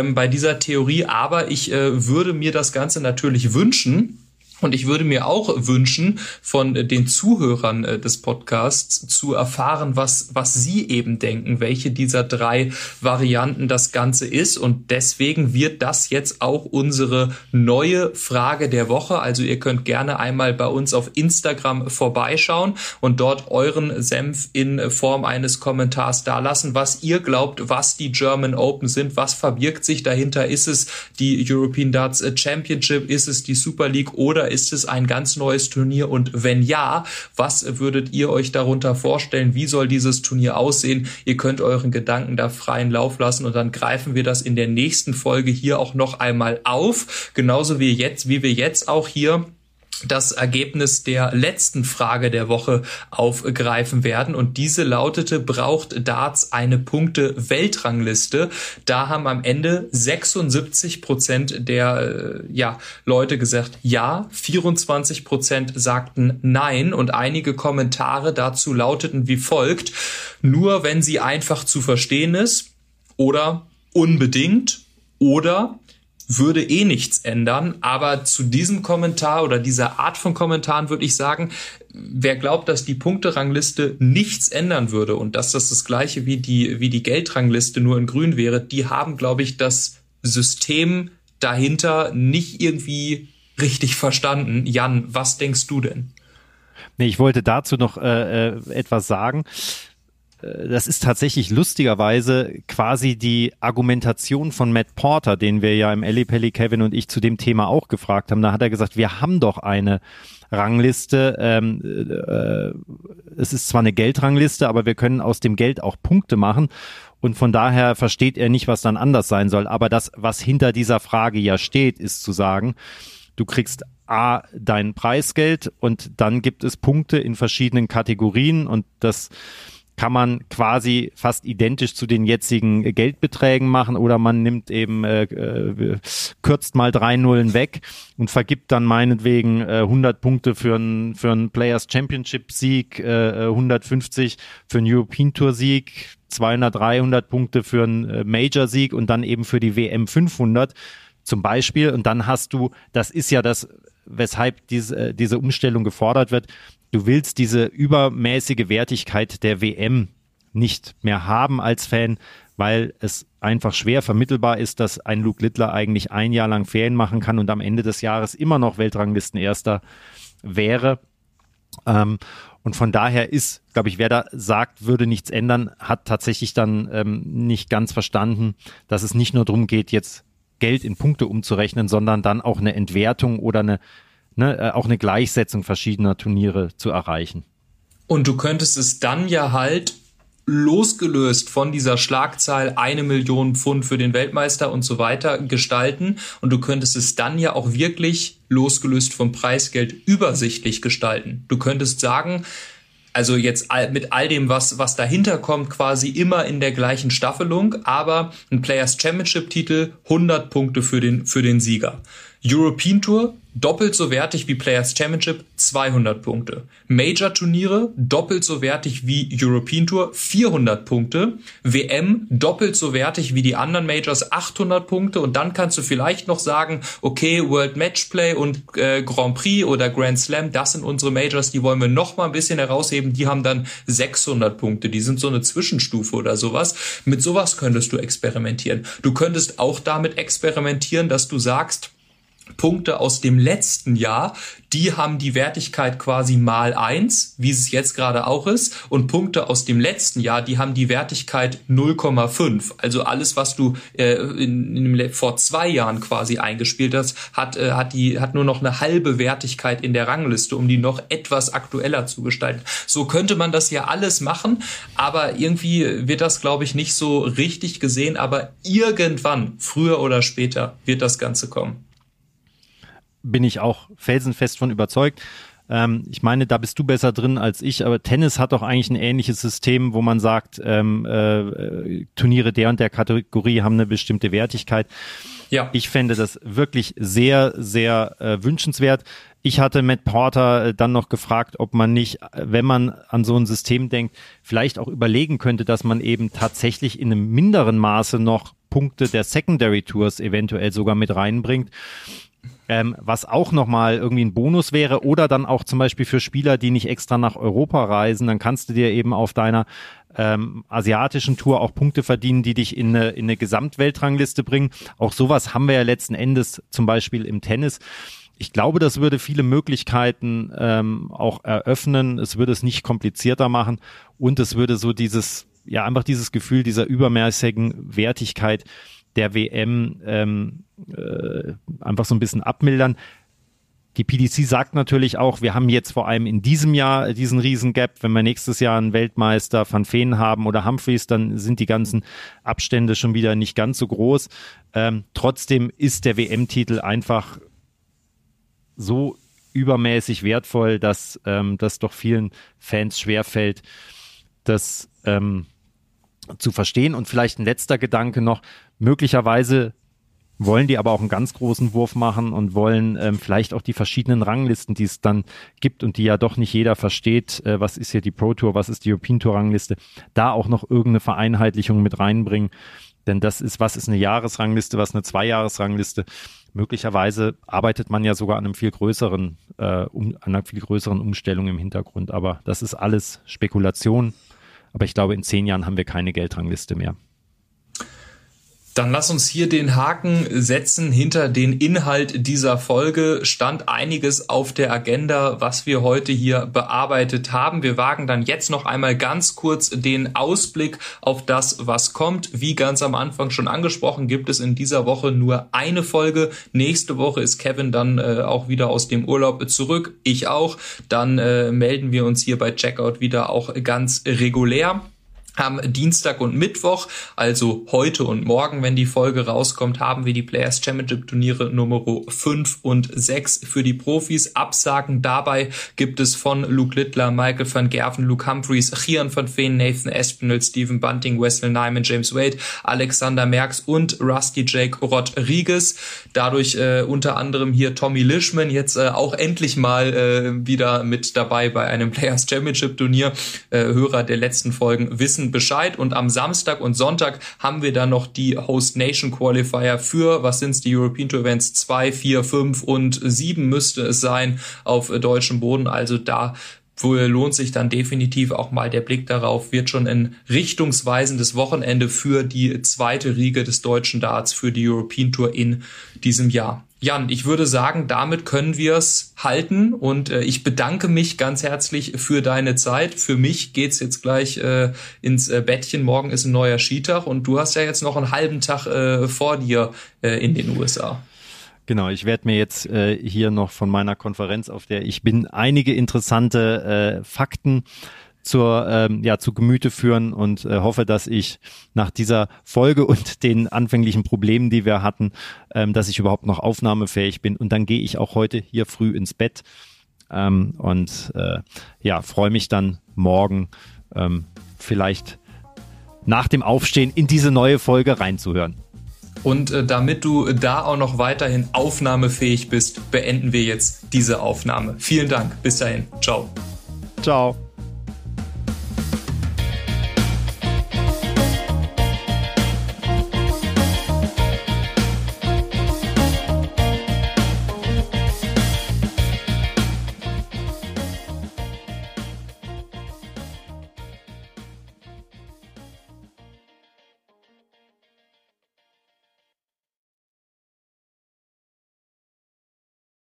Theorie. Aber ich würde mir das Ganze natürlich wünschen. Und ich würde mir auch wünschen, von den Zuhörern des Podcasts zu erfahren, was sie eben denken, welche dieser 3 Varianten das Ganze ist. Und deswegen wird das jetzt auch unsere neue Frage der Woche. Also ihr könnt gerne einmal bei uns auf Instagram vorbeischauen und dort euren Senf in Form eines Kommentars dalassen, was ihr glaubt, was die German Open sind, was verbirgt sich dahinter. Ist es die European Darts Championship, ist es die Super League oder ist es ein ganz neues Turnier? Und wenn ja, was würdet ihr euch darunter vorstellen? Wie soll dieses Turnier aussehen? Ihr könnt euren Gedanken da freien Lauf lassen und dann greifen wir das in der nächsten Folge hier auch noch einmal auf. Genauso wie wir jetzt auch hier das Ergebnis der letzten Frage der Woche aufgreifen werden. Und diese lautete, braucht Darts eine Punkte-Weltrangliste? Da haben am Ende 76% der Leute gesagt ja, 24% sagten nein und einige Kommentare dazu lauteten wie folgt: Nur wenn sie einfach zu verstehen ist oder unbedingt oder würde nichts ändern. Aber zu diesem Kommentar oder dieser Art von Kommentaren würde ich sagen, wer glaubt, dass die Punkterangliste nichts ändern würde und dass das Gleiche wie die Geldrangliste nur in grün wäre, die haben, glaube ich, das System dahinter nicht irgendwie richtig verstanden. Jan, was denkst du denn? Nee, ich wollte dazu noch etwas sagen. Das ist tatsächlich lustigerweise quasi die Argumentation von Matt Porter, den wir ja im Ellipelli, Kevin und ich, zu dem Thema auch gefragt haben. Da hat er gesagt, wir haben doch eine Rangliste. Es ist zwar eine Geldrangliste, aber wir können aus dem Geld auch Punkte machen. Und von daher versteht er nicht, was dann anders sein soll. Aber das, was hinter dieser Frage ja steht, ist zu sagen, du kriegst A, dein Preisgeld und dann gibt es Punkte in verschiedenen Kategorien und das kann man quasi fast identisch zu den jetzigen Geldbeträgen machen oder man nimmt eben, kürzt mal 3 Nullen weg und vergibt dann meinetwegen 100 Punkte für einen Players Championship Sieg, 150 für einen European Tour Sieg, 200, 300 Punkte für einen Major Sieg und dann eben für die WM 500 zum Beispiel. Und dann hast du, das ist ja das, weshalb diese Umstellung gefordert wird, du willst diese übermäßige Wertigkeit der WM nicht mehr haben als Fan, weil es einfach schwer vermittelbar ist, dass ein Luke Littler eigentlich ein Jahr lang Ferien machen kann und am Ende des Jahres immer noch Weltranglistenerster wäre. Und von daher ist, glaube ich, wer da sagt, würde nichts ändern, hat tatsächlich dann nicht ganz verstanden, dass es nicht nur darum geht, jetzt Geld in Punkte umzurechnen, sondern dann auch eine Entwertung oder auch eine Gleichsetzung verschiedener Turniere zu erreichen. Und du könntest es dann ja halt losgelöst von dieser Schlagzahl 1 Million Pfund für den Weltmeister und so weiter gestalten und du könntest es dann ja auch wirklich losgelöst vom Preisgeld übersichtlich gestalten. Du könntest sagen, also jetzt mit all dem, was dahinter kommt, quasi immer in der gleichen Staffelung, aber ein Players Championship Titel 100 Punkte für den Sieger. European Tour, doppelt so wertig wie Players Championship, 200 Punkte. Major-Turniere, doppelt so wertig wie European Tour, 400 Punkte. WM, doppelt so wertig wie die anderen Majors, 800 Punkte. Und dann kannst du vielleicht noch sagen, okay, World Matchplay und Grand Prix oder Grand Slam, das sind unsere Majors, die wollen wir noch mal ein bisschen herausheben. Die haben dann 600 Punkte. Die sind so eine Zwischenstufe oder sowas. Mit sowas könntest du experimentieren. Du könntest auch damit experimentieren, dass du sagst, Punkte aus dem letzten Jahr, die haben die Wertigkeit quasi mal 1, wie es jetzt gerade auch ist. Und Punkte aus dem letzten Jahr, die haben die Wertigkeit 0,5. Also alles, was du vor 2 Jahren quasi eingespielt hast, hat nur noch eine halbe Wertigkeit in der Rangliste, um die noch etwas aktueller zu gestalten. So könnte man das ja alles machen, aber irgendwie wird das, glaube ich, nicht so richtig gesehen. Aber irgendwann, früher oder später, wird das Ganze kommen. Bin ich auch felsenfest von überzeugt. Ich meine, da bist du besser drin als ich, aber Tennis hat doch eigentlich ein ähnliches System, wo man sagt, Turniere der und der Kategorie haben eine bestimmte Wertigkeit. Ja. Ich fände das wirklich sehr, sehr wünschenswert. Ich hatte Matt Porter dann noch gefragt, ob man nicht, wenn man an so ein System denkt, vielleicht auch überlegen könnte, dass man eben tatsächlich in einem minderen Maße noch Punkte der Secondary Tours eventuell sogar mit reinbringt. Was auch nochmal irgendwie ein Bonus wäre, oder dann auch zum Beispiel für Spieler, die nicht extra nach Europa reisen, dann kannst du dir eben auf deiner asiatischen Tour auch Punkte verdienen, die dich in eine Gesamtweltrangliste bringen. Auch sowas haben wir ja letzten Endes zum Beispiel im Tennis. Ich glaube, das würde viele Möglichkeiten auch eröffnen. Es würde es nicht komplizierter machen und es würde so einfach dieses Gefühl dieser übermäßigen Wertigkeit der WM einfach so ein bisschen abmildern. Die PDC sagt natürlich auch, wir haben jetzt vor allem in diesem Jahr diesen Riesengap. Wenn wir nächstes Jahr einen Weltmeister Van Veen haben oder Humphreys, dann sind die ganzen Abstände schon wieder nicht ganz so groß. Trotzdem ist der WM-Titel einfach so übermäßig wertvoll, dass das doch vielen Fans schwerfällt, das zu verstehen. Und vielleicht ein letzter Gedanke noch, möglicherweise wollen die aber auch einen ganz großen Wurf machen und wollen vielleicht auch die verschiedenen Ranglisten, die es dann gibt und die ja doch nicht jeder versteht, was ist hier die Pro Tour, was ist die European Tour Rangliste, da auch noch irgendeine Vereinheitlichung mit reinbringen. Denn was ist eine Jahresrangliste, was eine 2-Jahres-Rangliste? Möglicherweise arbeitet man ja sogar an einer viel größeren Umstellung im Hintergrund. Aber das ist alles Spekulation. Aber ich glaube, in 10 Jahren haben wir keine Geldrangliste mehr. Dann lass uns hier den Haken setzen hinter den Inhalt dieser Folge. Stand einiges auf der Agenda, was wir heute hier bearbeitet haben. Wir wagen dann jetzt noch einmal ganz kurz den Ausblick auf das, was kommt. Wie ganz am Anfang schon angesprochen, gibt es in dieser Woche nur eine Folge. Nächste Woche ist Kevin dann auch wieder aus dem Urlaub zurück. Ich auch. Dann melden wir uns hier bei Checkout wieder auch ganz regulär. Am Dienstag und Mittwoch, also heute und morgen, wenn die Folge rauskommt, haben wir die Players Championship Turniere Nummer 5 und 6 für die Profis. Absagen dabei gibt es von Luke Littler, Michael van Gerven, Luke Humphreys, Gian van Veen, Nathan Aspinall, Stephen Bunting, Wesley Nyman, James Wade, Alexander Merckx und Rusty Jake Rodriguez. Dadurch unter anderem hier Tommy Leishman jetzt auch endlich mal wieder mit dabei bei einem Players Championship Turnier. Hörer der letzten Folgen wissen Bescheid. Und am Samstag und Sonntag haben wir dann noch die Host Nation Qualifier für, was sind's, die European Tour Events 2, 4, 5 und 7 müsste es sein auf deutschem Boden. Also da lohnt sich dann definitiv auch mal der Blick darauf, wird schon ein richtungsweisendes Wochenende für die zweite Riege des deutschen Darts für die European Tour in diesem Jahr. Jan, ich würde sagen, damit können wir es halten und ich bedanke mich ganz herzlich für deine Zeit. Für mich geht's jetzt gleich ins Bettchen. Morgen ist ein neuer Skitag und du hast ja jetzt noch einen halben Tag vor dir in den USA. Genau, ich werde mir jetzt hier noch von meiner Konferenz, auf der ich bin, einige interessante Fakten zu Gemüte führen und hoffe, dass ich nach dieser Folge und den anfänglichen Problemen, die wir hatten, dass ich überhaupt noch aufnahmefähig bin. Und dann gehe ich auch heute hier früh ins Bett und freue mich dann morgen vielleicht nach dem Aufstehen in diese neue Folge reinzuhören. Und damit du da auch noch weiterhin aufnahmefähig bist, beenden wir jetzt diese Aufnahme. Vielen Dank. Bis dahin. Ciao. Ciao.